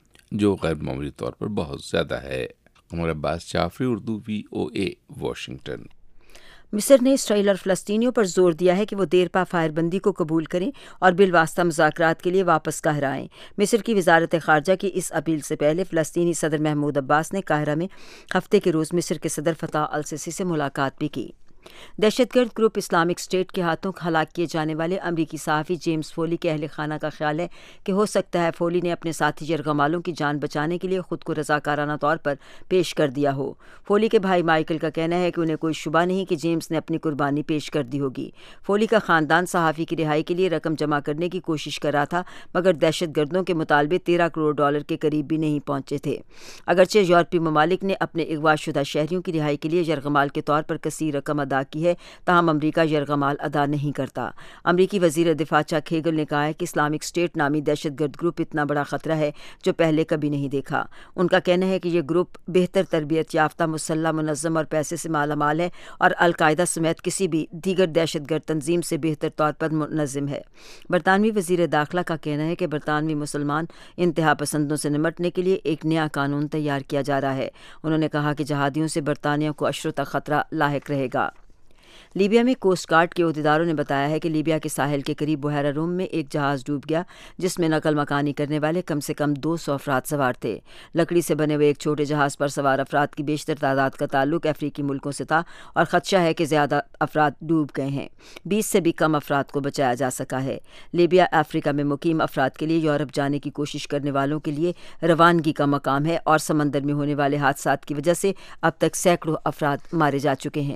جو غیر معمولی طور پر بہت زیادہ ہے۔ Umar Abbas Jafri, Urdu V O A, Washington. مصر نے اسرائیل اور فلسطینیوں پر زور دیا ہے کہ وہ دیرپا فائر بندی کو قبول کریں اور بالواسطہ مذاکرات کے لیے واپس قاہرہ آئیں۔ مصر کی وزارت خارجہ کی اس اپیل سے پہلے فلسطینی صدر محمود عباس نے قاہرہ میں ہفتے کے روز مصر کے صدر فتح السیسی سے ملاقات بھی کی۔ دہشت گرد گروپ اسلامک اسٹیٹ کے ہاتھوں ہلاک کیے جانے والے امریکی صحافی جیمز فولی کے اہل خانہ کا خیال ہے کہ ہو سکتا ہے فولی نے اپنے ساتھی یرغمالوں کی جان بچانے کے لیے خود کو رضاکارانہ طور پر پیش کر دیا ہو۔ فولی کے بھائی مائیکل کا کہنا ہے کہ انہیں کوئی شبہ نہیں کہ جیمز نے اپنی قربانی پیش کر دی ہوگی۔ فولی کا خاندان صحافی کی رہائی کے لیے رقم جمع کرنے کی کوشش کر رہا تھا، مگر دہشت گردوں کے مطالبے تیرہ کروڑ ڈالر کے قریب بھی نہیں پہنچے تھے۔ اگرچہ یورپی ممالک نے اپنے اغوا شدہ شہریوں کی رہائی کے لیے یرغمال کے طور پر کثیر رقم ادا کی ہے، تاہم امریکہ یرغمال ادا نہیں کرتا۔ امریکی وزیر دفاع چک ہیگل نے کہا ہے کہ اسلامک اسٹیٹ نامی دہشت گرد گروپ اتنا بڑا خطرہ ہے جو پہلے کبھی نہیں دیکھا۔ ان کا کہنا ہے کہ یہ گروپ بہتر تربیت یافتہ، مسلح، منظم اور پیسے سے مالا مال ہے اور القاعدہ سمیت کسی بھی دیگر دہشت گرد تنظیم سے بہتر طور پر منظم ہے۔ برطانوی وزیر داخلہ کا کہنا ہے کہ برطانوی مسلمان انتہا پسندوں سے نمٹنے کے لیے ایک نیا قانون تیار کیا جا رہا ہے۔ انہوں نے کہا کہ جہادیوں سے برطانیہ کو اشروں تک خطرہ لاحق رہے گا۔ لیبیا میں کوسٹ گارڈ کے عہدیداروں نے بتایا ہے کہ لیبیا کے ساحل کے قریب بحیرہ روم میں ایک جہاز ڈوب گیا جس میں نقل مکانی کرنے والے کم سے کم دو سو افراد سوار تھے۔ لکڑی سے بنے ہوئے ایک چھوٹے جہاز پر سوار افراد کی بیشتر تعداد کا تعلق افریقی ملکوں سے تھا اور خدشہ ہے کہ زیادہ افراد ڈوب گئے ہیں۔ بیس سے بھی کم افراد کو بچایا جا سکا ہے۔ لیبیا افریقہ میں مقیم افراد کے لیے یورپ جانے کی کوشش کرنے والوں کے لیے روانگی کا مقام ہے اور سمندر میں ہونے والے حادثات کی وجہ سے اب تک سینکڑوں افراد مارے جا چکے ہیں۔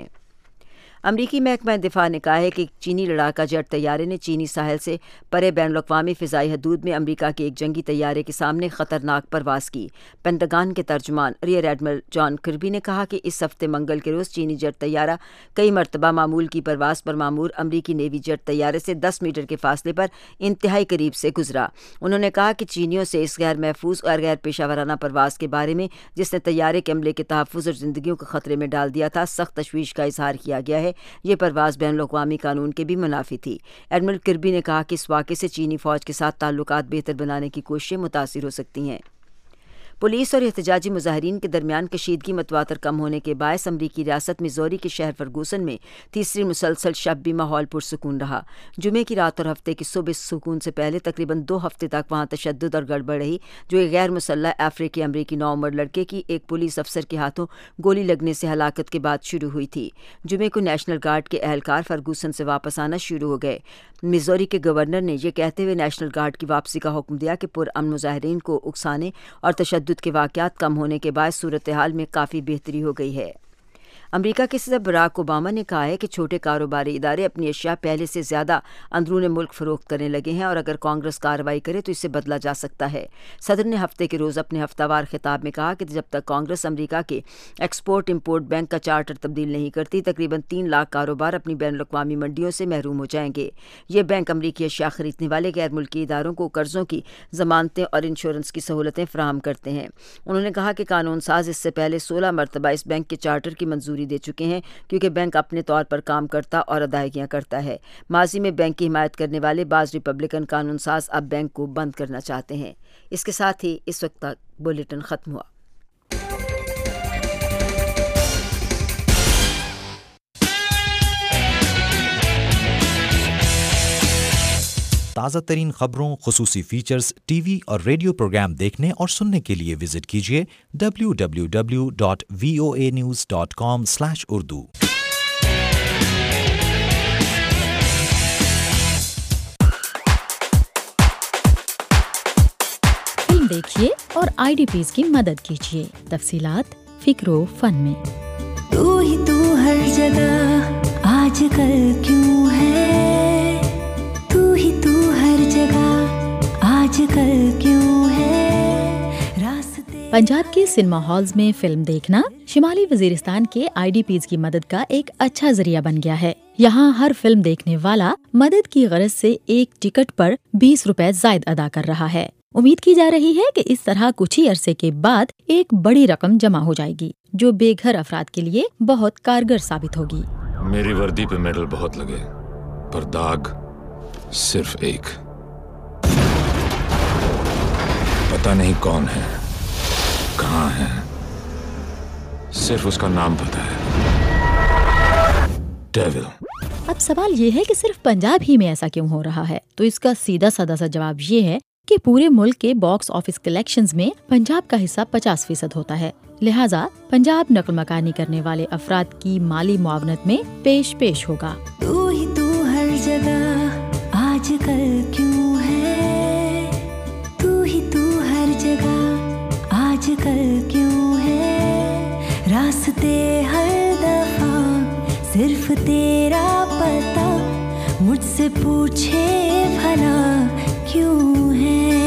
امریکی محکمہ دفاع نے کہا ہے کہ چینی لڑاکا جیٹ طیارے نے چینی ساحل سے پرے بین الاقوامی فضائی حدود میں امریکہ کے ایک جنگی طیارے کے سامنے خطرناک پرواز کی۔ پینٹاگن کے ترجمان ریئر ایڈمرل جان کربی نے کہا کہ اس ہفتے منگل کے روز چینی جیٹ طیارہ کئی مرتبہ معمول کی پرواز پر معمور امریکی نیوی جیٹ طیارے سے دس میٹر کے فاصلے پر انتہائی قریب سے گزرا۔ انہوں نے کہا کہ چینیوں سے اس غیر محفوظ اور غیر پیشہ ورانہ پرواز کے بارے میں، جس نے طیارے کے عملے کے تحفظ اور زندگیوں کو خطرے میں ڈال دیا تھا، سخت تشویش کا اظہار کیا گیا ہے۔ یہ پرواز بین الاقوامی قانون کے بھی منافی تھی۔ ایڈمرل کربی نے کہا کہ اس واقعے سے چینی فوج کے ساتھ تعلقات بہتر بنانے کی کوششیں متاثر ہو سکتی ہیں۔ پولیس اور احتجاجی مظاہرین کے درمیان کشیدگی متواتر کم ہونے کے باعث امریکی ریاست میزوری کے شہر فرگوسن میں تیسری مسلسل شب بھی ماحول پرسکون رہا۔ جمعے کی رات اور ہفتے کی صبح سکون سے پہلے تقریباً دو ہفتے تک وہاں تشدد اور گڑبڑ رہی، جو ایک غیر مسلح افریقی امریکی نو عمر لڑکے کی ایک پولیس افسر کے ہاتھوں گولی لگنے سے ہلاکت کے بعد شروع ہوئی تھی۔ جمعے کو نیشنل گارڈ کے اہلکار فرگوسن سے واپس آنا شروع ہو گئے۔ میزوری کے گورنر نے یہ کہتے ہوئے نیشنل گارڈ کی واپسی کا حکم دیا کہ پرامن مظاہرین کو اکسانے اور تشدد کے واقعات کم ہونے کے باعث صورتحال میں کافی بہتری ہو گئی ہے۔ امریکہ کے صدر براک اوباما نے کہا ہے کہ چھوٹے کاروباری ادارے اپنی اشیاء پہلے سے زیادہ اندرون ملک فروخت کرنے لگے ہیں اور اگر کانگریس کارروائی کرے تو اسے بدلا جا سکتا ہے۔ صدر نے ہفتے کے روز اپنے ہفتہ وار خطاب میں کہا کہ جب تک کانگریس امریکہ کے ایکسپورٹ امپورٹ بینک کا چارٹر تبدیل نہیں کرتی، تقریباً تین لاکھ کاروبار اپنی بین الاقوامی منڈیوں سے محروم ہو جائیں گے۔ یہ بینک امریکی اشیاء خریدنے والے غیر ملکی اداروں کو قرضوں کی ضمانتیں اور انشورنس کی سہولتیں فراہم کرتے ہیں۔ انہوں نے کہا کہ قانون ساز اس سے پہلے سولہ مرتبہ اس بینک کے چارٹر کی منظوری دے چکے ہیں، کیونکہ بینک اپنے طور پر کام کرتا اور ادائیگیاں کرتا ہے۔ ماضی میں بینک کی حمایت کرنے والے بعض ریپبلکن قانون ساز اب بینک کو بند کرنا چاہتے ہیں۔ اس کے ساتھ ہی اس وقت تک بلیٹن ختم ہوا۔ تازہ ترین خبروں، خصوصی فیچرز، ٹی وی اور ریڈیو پروگرام دیکھنے اور سننے کے لیے وزٹ کیجیے W W W dot V O A news dot com slash Urdu. Film دیکھیے اور آئی ڈی پیز کی مدد کیجیے۔ تفصیلات فکر و فن میں۔ تو ہی تو ہر جگہ آج کل کیوں ہے، تو ہی تو ہر جگہ آج کل کیوں ہے، راستے۔ پنجاب کے سنیما ہالز میں فلم دیکھنا شمالی وزیرستان کے آئی ڈی پیز کی مدد کا ایک اچھا ذریعہ بن گیا ہے۔ یہاں ہر فلم دیکھنے والا مدد کی غرض سے ایک ٹکٹ پر بیس روپے زائد ادا کر رہا ہے۔ امید کی جا رہی ہے کہ اس طرح کچھ ہی عرصے کے بعد ایک بڑی رقم جمع ہو جائے گی، جو بے گھر افراد کے لیے بہت کارگر ثابت ہوگی۔ میری وردی پہ میڈل بہت لگے، پر داغ صرف ایک۔ پتہ نہیں کون ہے، کہاں ہے، صرف اس کا نام پتہ ہے، डेविल। अब सवाल ये है कि सिर्फ पंजाब ही में ऐसा क्यों हो रहा है? तो इसका सीधा साधा सा जवाब ये है कि पूरे मुल्क के बॉक्स ऑफिस कलेक्शंस में पंजाब का हिस्सा पचास फीसद होता है। लिहाजा पंजाब नकल मकानी करने वाले अफराद की माली मुआवनत में पेश पेश होगा। तू ही तू हर जगह आजकल क्यों है, तू ही तू हर जगह आजकल क्यों है, रास्ते हर दफा सिर्फ तेरा पता, मुझसे पूछे भला क्यों है,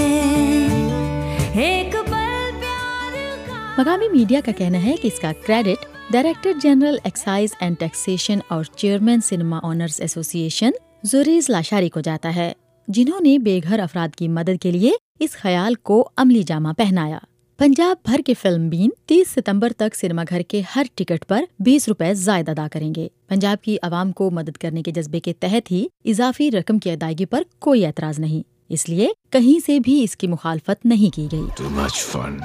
एक पल प्यार का। मकामी मीडिया का कहना है कि इसका credit director general excise and taxation और chairman cinema owners association Zoraiz Lashari को जाता है, जिन्होंने बेघर अफराद की मदद के लिए इस ख्याल को अमली जामा पहनाया। पंजाब भर के फिल्म बीन तीस सितंबर तक सिनेमा घर के हर टिकट पर बीस रुपए ज्यादा अदा करेंगे। पंजाब की आवाम को मदद करने के जज्बे के तहत ही इजाफी रकम की अदायगी पर कोई एतराज नहीं, इसलिए कहीं से भी इसकी मुखालफत नहीं की गई। Too much fun.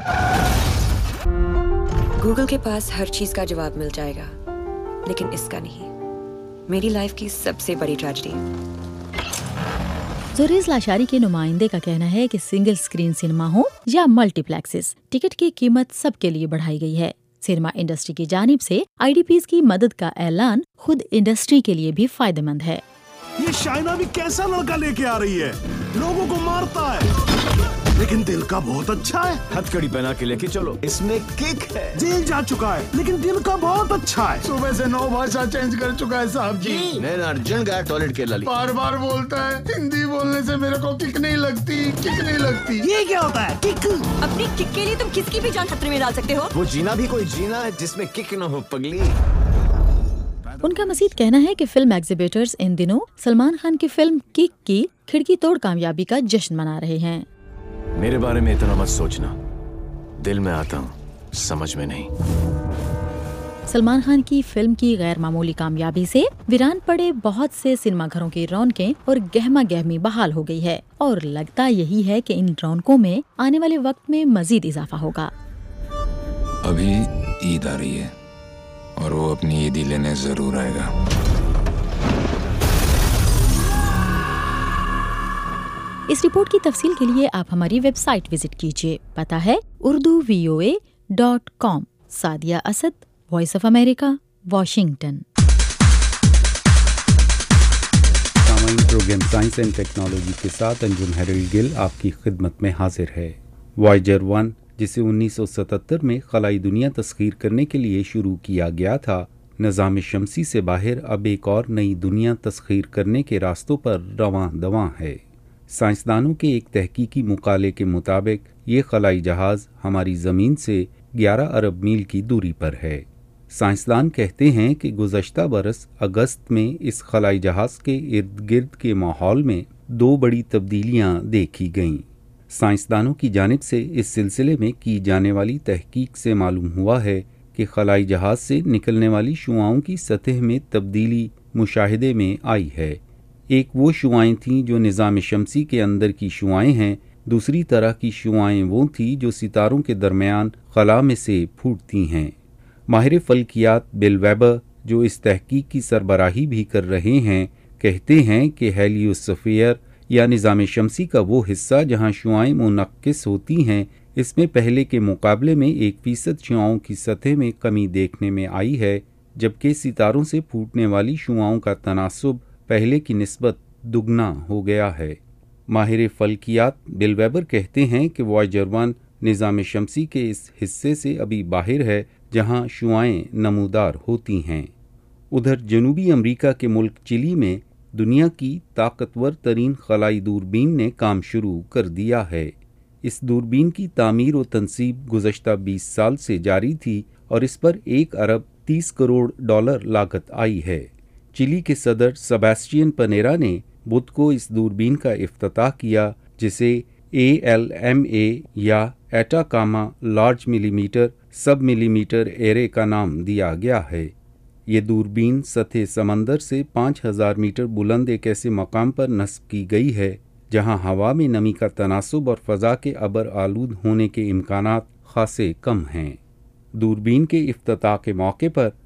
गूगल के पास हर चीज का जवाब मिल जाएगा, लेकिन इसका नहीं। मेरी लाइफ की सबसे बड़ी ट्रेजेडी। जुरीज लाशारी के नुमाइंदे का कहना है कि सिंगल स्क्रीन सिनेमा हो या मल्टीप्लेक्सेस, टिकट की कीमत सबके लिए बढ़ाई गई है। सिनेमा इंडस्ट्री की जानिब से आईडीपीज की मदद का ऐलान खुद इंडस्ट्री के लिए भी फायदेमंद है। ये शाइना भी कैसा लड़का लेके आ रही है, लोगों को मारता है लेकिन दिल का बहुत अच्छा है। हथकड़ी पहना के लेके चलो, इसमें किक है। जेल जा चुका है लेकिन दिल का बहुत अच्छा है। सुबह से नौ भाषा चेंज कर चुका है साहब जी। मैं अर्जेंट गया टॉयलेट के लिए, बार बार बोलता है हिंदी बोलने से मेरे को किक नहीं लगती, किक नहीं लगती। ये क्या होता है किक? अपनी किक के लिए तुम किसकी भी जान खतरे में डाल सकते हो। वो जीना भी कोई जीना है जिसमें किक न हो पगली। उनका मजीद कहना है कि फिल्म एग्जिबिटर्स इन दिनों सलमान खान की फिल्म किक की खिड़की तोड़ कामयाबी का जश्न मना रहे हैं। मेरे बारे में इतना मत सोचना, दिल में आता हूँ, समझ में नहीं। सलमान खान की फिल्म की गैर मामूली कामयाबी से वीरान पड़े बहुत से सिनेमा घरों की रौनकें और गहमा गहमी बहाल हो गई है, और लगता यही है कि इन रौनकों में आने वाले वक्त में मजीद इजाफा होगा। अभी ईद आ रही है और वो अपनी ईदी लेने जरूर आएगा। इस रिपोर्ट की तफसील के लिए आप हमारी वेबसाइट विजिट कीजिए। पता है Urdu V O A dot com. Sadia Asad, voice of America, Washington. सामान्य प्रोग्राम साइंस एंड टेक्नोलॉजी के साथ अंजुम हैरिल गिल आपकी खिदमत में हाजिर है। वॉयेजर वन, जिसे उन्नीस सौ सतहत्तर में खलाई दुनिया तस्खीर करने के लिए शुरू किया गया था, निज़ाम शमसी से बाहर अब एक और नई दुनिया तस्खीर करने के रास्तों पर रवां दवां है। साइंसदानों के एक तहकीकी मुकाले के मुताबिक ये खलाई जहाज़ हमारी ज़मीन से ग्यारह अरब मील की दूरी पर है। साइंसदान कहते हैं कि गुज़श्ता बरस अगस्त में इस खलाई जहाज़ के इर्द गिर्द के माहौल में दो बड़ी तब्दीलियां देखी गईं। साइंसदानों की जानिब से इस सिलसिले में की जाने वाली तहकीक से मालूम हुआ है कि खलाई जहाज़ से निकलने वाली शुआओं की सतह में तब्दीली मुशाहिदे में आई है। एक वो शुआएं थीं जो निज़ाम शमसी के अंदर की शुआएं हैं, दूसरी तरह की शुआएं वो थीं जो सितारों के दरमियान खला में से फूटती हैं। माहिर फल्कियात बिल वेबर, जो इस तहकीक की सरबराही भी कर रहे हैं, कहते हैं कि हेलियोस्फीयर या निज़ाम शमसी का वो हिस्सा जहाँ शुआएं मुनक्किस होती हैं, इसमें पहले के मुकाबले में एक फीसद शुआओं की सतह में कमी देखने में आई है, जबकि सितारों से फूटने वाली शुआओं का तनासुब पहले की निस्बत दुगना हो गया है। माहिर फल्कियात बिल वेबर कहते हैं कि वॉयेजर वन निज़ाम शमसी के इस हिस्से से अभी बाहर है जहां शुआएं नमूदार होती हैं। उधर जनूबी अमेरिका के मुल्क चिली में दुनिया की ताकतवर तरीन खलाई दूरबीन ने काम शुरू कर दिया है। इस दूरबीन की तामीर व तनसीब गुज़श्ता बीस साल से जारी थी और इस पर एक अरब तीस करोड़ डॉलर लागत आई है। चिली के सदर सेबेस्टियन पनेरा ने बुध को इस दूरबीन का इफ्तिताह किया, जिसे ए एल एम ए या Atacama large millimetre sub millimetre array का नाम दिया गया है। ये दूरबीन सतह समंदर से पाँच हज़ार मीटर बुलंद एक ऐसे मकाम पर नस्ब की गई है जहां हवा में नमी का तनासुब और फ़ज़ा के अबर आलूद होने के इम्कानात खासे कम हैं। दूरबीन के इफ्तिताह के मौके पर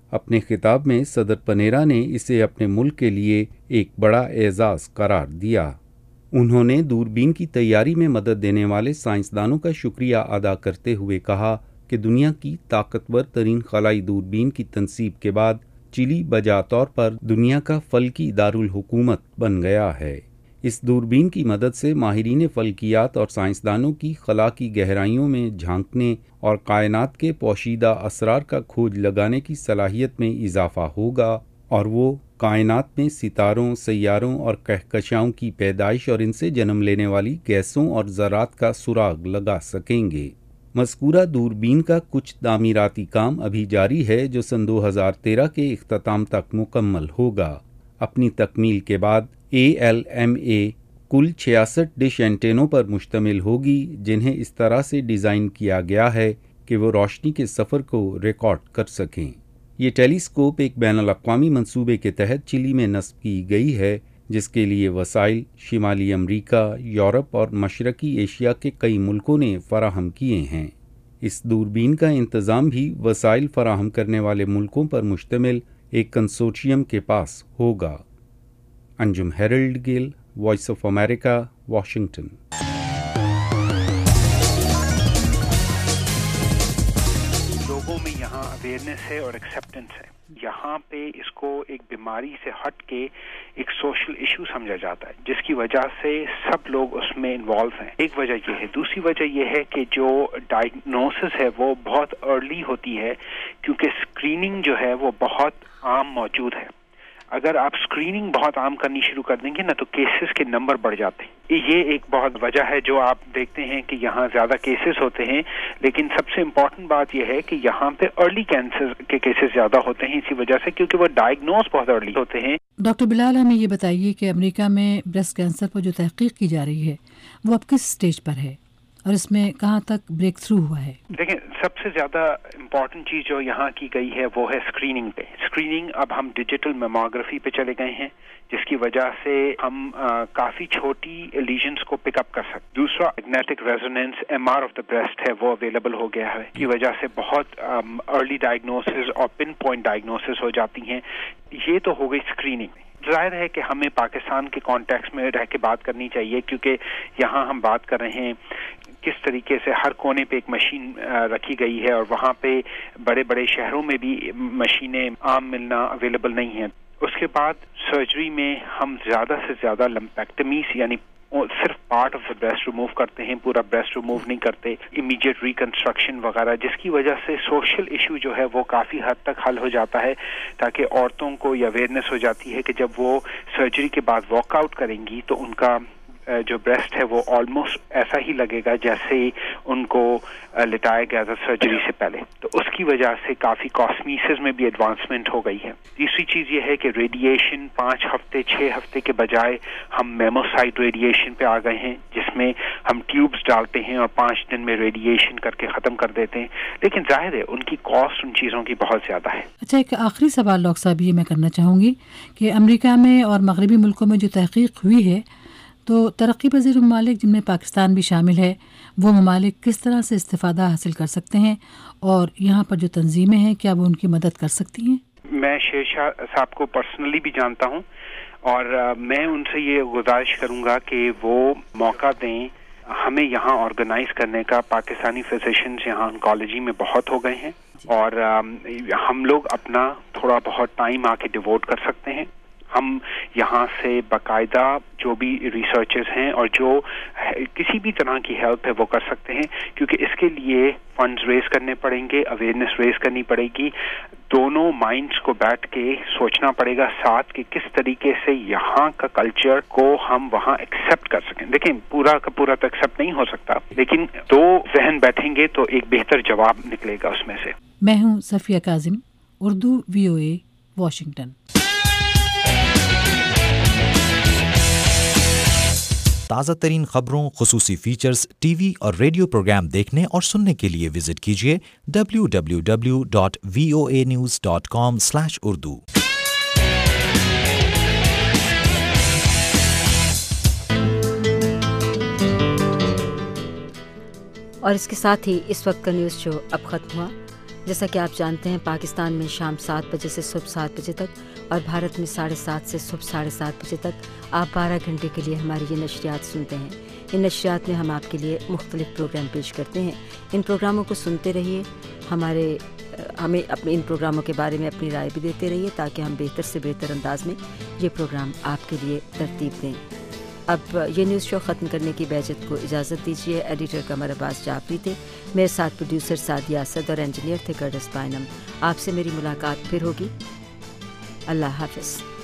अपने खिताब में सदर पनेरा ने इसे अपने मुल्क के लिए एक बड़ा एजाज़ करार दिया। उन्होंने दूरबीन की तैयारी में मदद देने वाले साइंसदानों का शुक्रिया अदा करते हुए कहा कि दुनिया की ताकतवर तरीन खलाई दूरबीन की तनसीब के बाद चिली बजा तौर पर दुनिया का फल्की दारुल हुकूमत बन गया है। इस दूरबीन की मदद से माहिरीन फल्कियात और साइंसदानों की खला की गहराइयों में झांकने और कायनात के पोशीदा असरार का खोज लगाने की सलाहियत में इजाफा होगा और वो कायनात में सितारों, सैयारों और कहकशाओं की पैदाइश और इनसे जन्म लेने वाली गैसों और ज़रात का सुराग लगा सकेंगे। मज़कूरा दूरबीन का कुछ तामीराती काम अभी जारी है जो सन दो हज़ार तेरह के इख्तिताम तक मुकम्मल होगा। अपनी तकमील के बाद ए एल एम ए कुल छियासठ डिश एंटेनों पर मुश्तमिल होगी जिन्हें इस तरह से डिज़ाइन किया गया है कि वो रोशनी के सफ़र को रिकॉर्ड कर सकें। ये टेलीस्कोप एक बैनुल-अक़वामी मंसूबे के तहत चिली में नस्ब की गई है जिसके लिए वसाइल शिमाली अमरीका, यूरोप और मशरकी एशिया के कई मुल्कों ने फराहम किए हैं। इस दूरबीन का इंतज़ाम भी वसाइल फराहम करने वाले मुल्कों पर मुश्तमिल एक कंसोर्शियम के पास होगा। Anjum Herald Gill, voice of America, Washington. लोगों में यहाँ अवेयरनेस है और एक्सेप्टेंस है। यहाँ पे इसको एक बीमारी से हट के एक सोशल इशू समझा जाता है जिसकी वजह से सब लोग उसमें इन्वॉल्व हैं। एक वजह ये है। दूसरी वजह ये है कि जो डायग्नोसिस है वो बहुत अर्ली होती है क्योंकि स्क्रीनिंग जो है वो बहुत आम मौजूद है। अगर आप स्क्रीनिंग बहुत आम करनी शुरू कर देंगे ना तो केसेस के नंबर बढ़ जाते हैं। ये एक बहुत वजह है जो आप देखते हैं कि यहाँ ज़्यादा केसेस होते हैं, लेकिन सबसे इम्पॉर्टेंट बात यह है कि यहाँ पे अर्ली कैंसर के केसेस ज़्यादा होते हैं इसी वजह से क्योंकि वो डायग्नोस बहुत अर्ली होते हैं। डॉक्टर बिलाल, हमें ये बताइए कि अमेरिका में ब्रेस्ट कैंसर पर जो तहकीक की जा रही है वो अब किस स्टेज पर है और इसमें कहाँ तक ब्रेक थ्रू हुआ है? देखें, सबसे ज्यादा इम्पोर्टेंट चीज जो यहाँ की गई है वो है स्क्रीनिंग पे। स्क्रीनिंग अब हम डिजिटल मेमोग्राफी पे चले गए हैं जिसकी वजह से हम आ, काफी छोटी लीजन्स को पिकअप कर सकते। दूसरा magnetic resonance MR of the breast है वो अवेलेबल हो गया है की वजह से बहुत अर्ली डायग्नोसिस और पिन पॉइंट डायग्नोसिस हो जाती हैं। ये तो हो गई स्क्रीनिंग। जाहिर है कि हमें पाकिस्तान के कॉन्टेक्स्ट में रह के बात करनी चाहिए क्योंकि यहाँ हम बात कर रहे हैं किस तरीके से हर कोने पे एक मशीन रखी गई है और वहाँ पे बड़े बड़े शहरों में भी मशीनें आम मिलना अवेलेबल नहीं है। उसके बाद सर्जरी में हम ज़्यादा से ज़्यादा लम्पेक्टमीज यानी सिर्फ part of the breast remove करते हैं, पूरा ब्रेस्ट रिमूव नहीं करते, इमीडिएट रिकंस्ट्रक्शन वगैरह, जिसकी वजह से सोशल इशू जो है वो काफ़ी हद तक हल हो जाता है ताकि औरतों को ये अवेयरनेस हो जाती है कि जब वो सर्जरी के बाद वॉकआउट करेंगी तो उनका जो ब्रेस्ट है वो ऑलमोस्ट ऐसा ही लगेगा जैसे उनको लिटाया गया था सर्जरी से पहले। तो उसकी वजह से काफ़ी कॉस्मेसिस में भी एडवांसमेंट हो गई है। तीसरी चीज़ ये है कि रेडिएशन पाँच हफ्ते छः हफ्ते के बजाय हम मेमोसाइट रेडिएशन पे आ गए हैं जिसमें हम ट्यूब्स डालते हैं और पाँच दिन में रेडिएशन करके ख़त्म कर देते हैं, लेकिन जाहिर है उनकी कॉस्ट उन चीज़ों की बहुत ज़्यादा है। अच्छा, एक आखिरी सवाल डॉक्टर साहब ये मैं करना चाहूँगी कि अमेरिका में और मगरबी मुल्कों में जो तहकीक हुई है तो तरक्की पजीर ममालिक जिनमें पाकिस्तान भी शामिल है वो ममालिक किस तरह से इस्तेफादा हासिल कर सकते हैं और यहाँ पर जो तंजीमें हैं क्या वो उनकी मदद कर सकती हैं? मैं शेरशाह साहब को पर्सनली भी जानता हूँ और आ, मैं उनसे ये गुजारिश करूँगा कि वो मौका दें हमें यहाँ ऑर्गेनाइज करने का। पाकिस्तानी फिजिशियंस यहाँ ऑन्कोलॉजी में बहुत हो गए हैं और आ, हम लोग अपना थोड़ा बहुत टाइम आके डिवोट कर सकते हैं। हम यहाँ से बाकायदा जो भी रिसर्चर्स हैं और जो किसी भी तरह की हेल्प है वो कर सकते हैं क्योंकि इसके लिए फंड्स रेज करने पड़ेंगे, अवेयरनेस रेज करनी पड़ेगी, दोनों माइंड्स को बैठ के सोचना पड़ेगा साथ कि किस तरीके से यहाँ का कल्चर को हम वहाँ एक्सेप्ट कर सकें। देखिए, पूरा का पूरा तो एक्सेप्ट नहीं हो सकता, लेकिन दो जहन बैठेंगे तो एक बेहतर जवाब निकलेगा उसमें से। मैं हूँ सफिया काजिम, उर्दू वीओए, वाशिंगटन। ताज़ा तरीन खबरों, खुसूसी फीचर्स, टीवी और रेडियो प्रोग्राम देखने और सुनने के लिए विजिट कीजिए W W W dot V O A news dot com slash Urdu. और इसके साथ ही इस वक्त का न्यूज़ शो अब खत्म हुआ। جیسا کہ آپ جانتے ہیں پاکستان میں شام سات بجے سے صبح سات بجے تک اور بھارت میں ساڑھے سات سے صبح ساڑھے سات بجے تک آپ بارہ گھنٹے کے لیے ہماری یہ نشریات سنتے ہیں۔ ان نشریات میں ہم آپ کے لیے مختلف پروگرام پیش کرتے ہیں۔ ان پروگراموں کو سنتے رہیے، ہمارے ہمیں اپنے ان پروگراموں کے بارے میں اپنی رائے بھی دیتے رہیے تاکہ ہم بہتر سے بہتر انداز میں یہ پروگرام آپ کے لیے ترتیب دیں۔ اب یہ نیوز شو ختم کرنے کی بیجت کو اجازت دیجیے۔ ایڈیٹر قمر عباس جعفری تھے، میرے ساتھ پروڈیوسر سعدیہ اسد اور انجینئر تھے کرٹس بائنم۔ آپ سے میری ملاقات پھر ہوگی۔ اللہ حافظ۔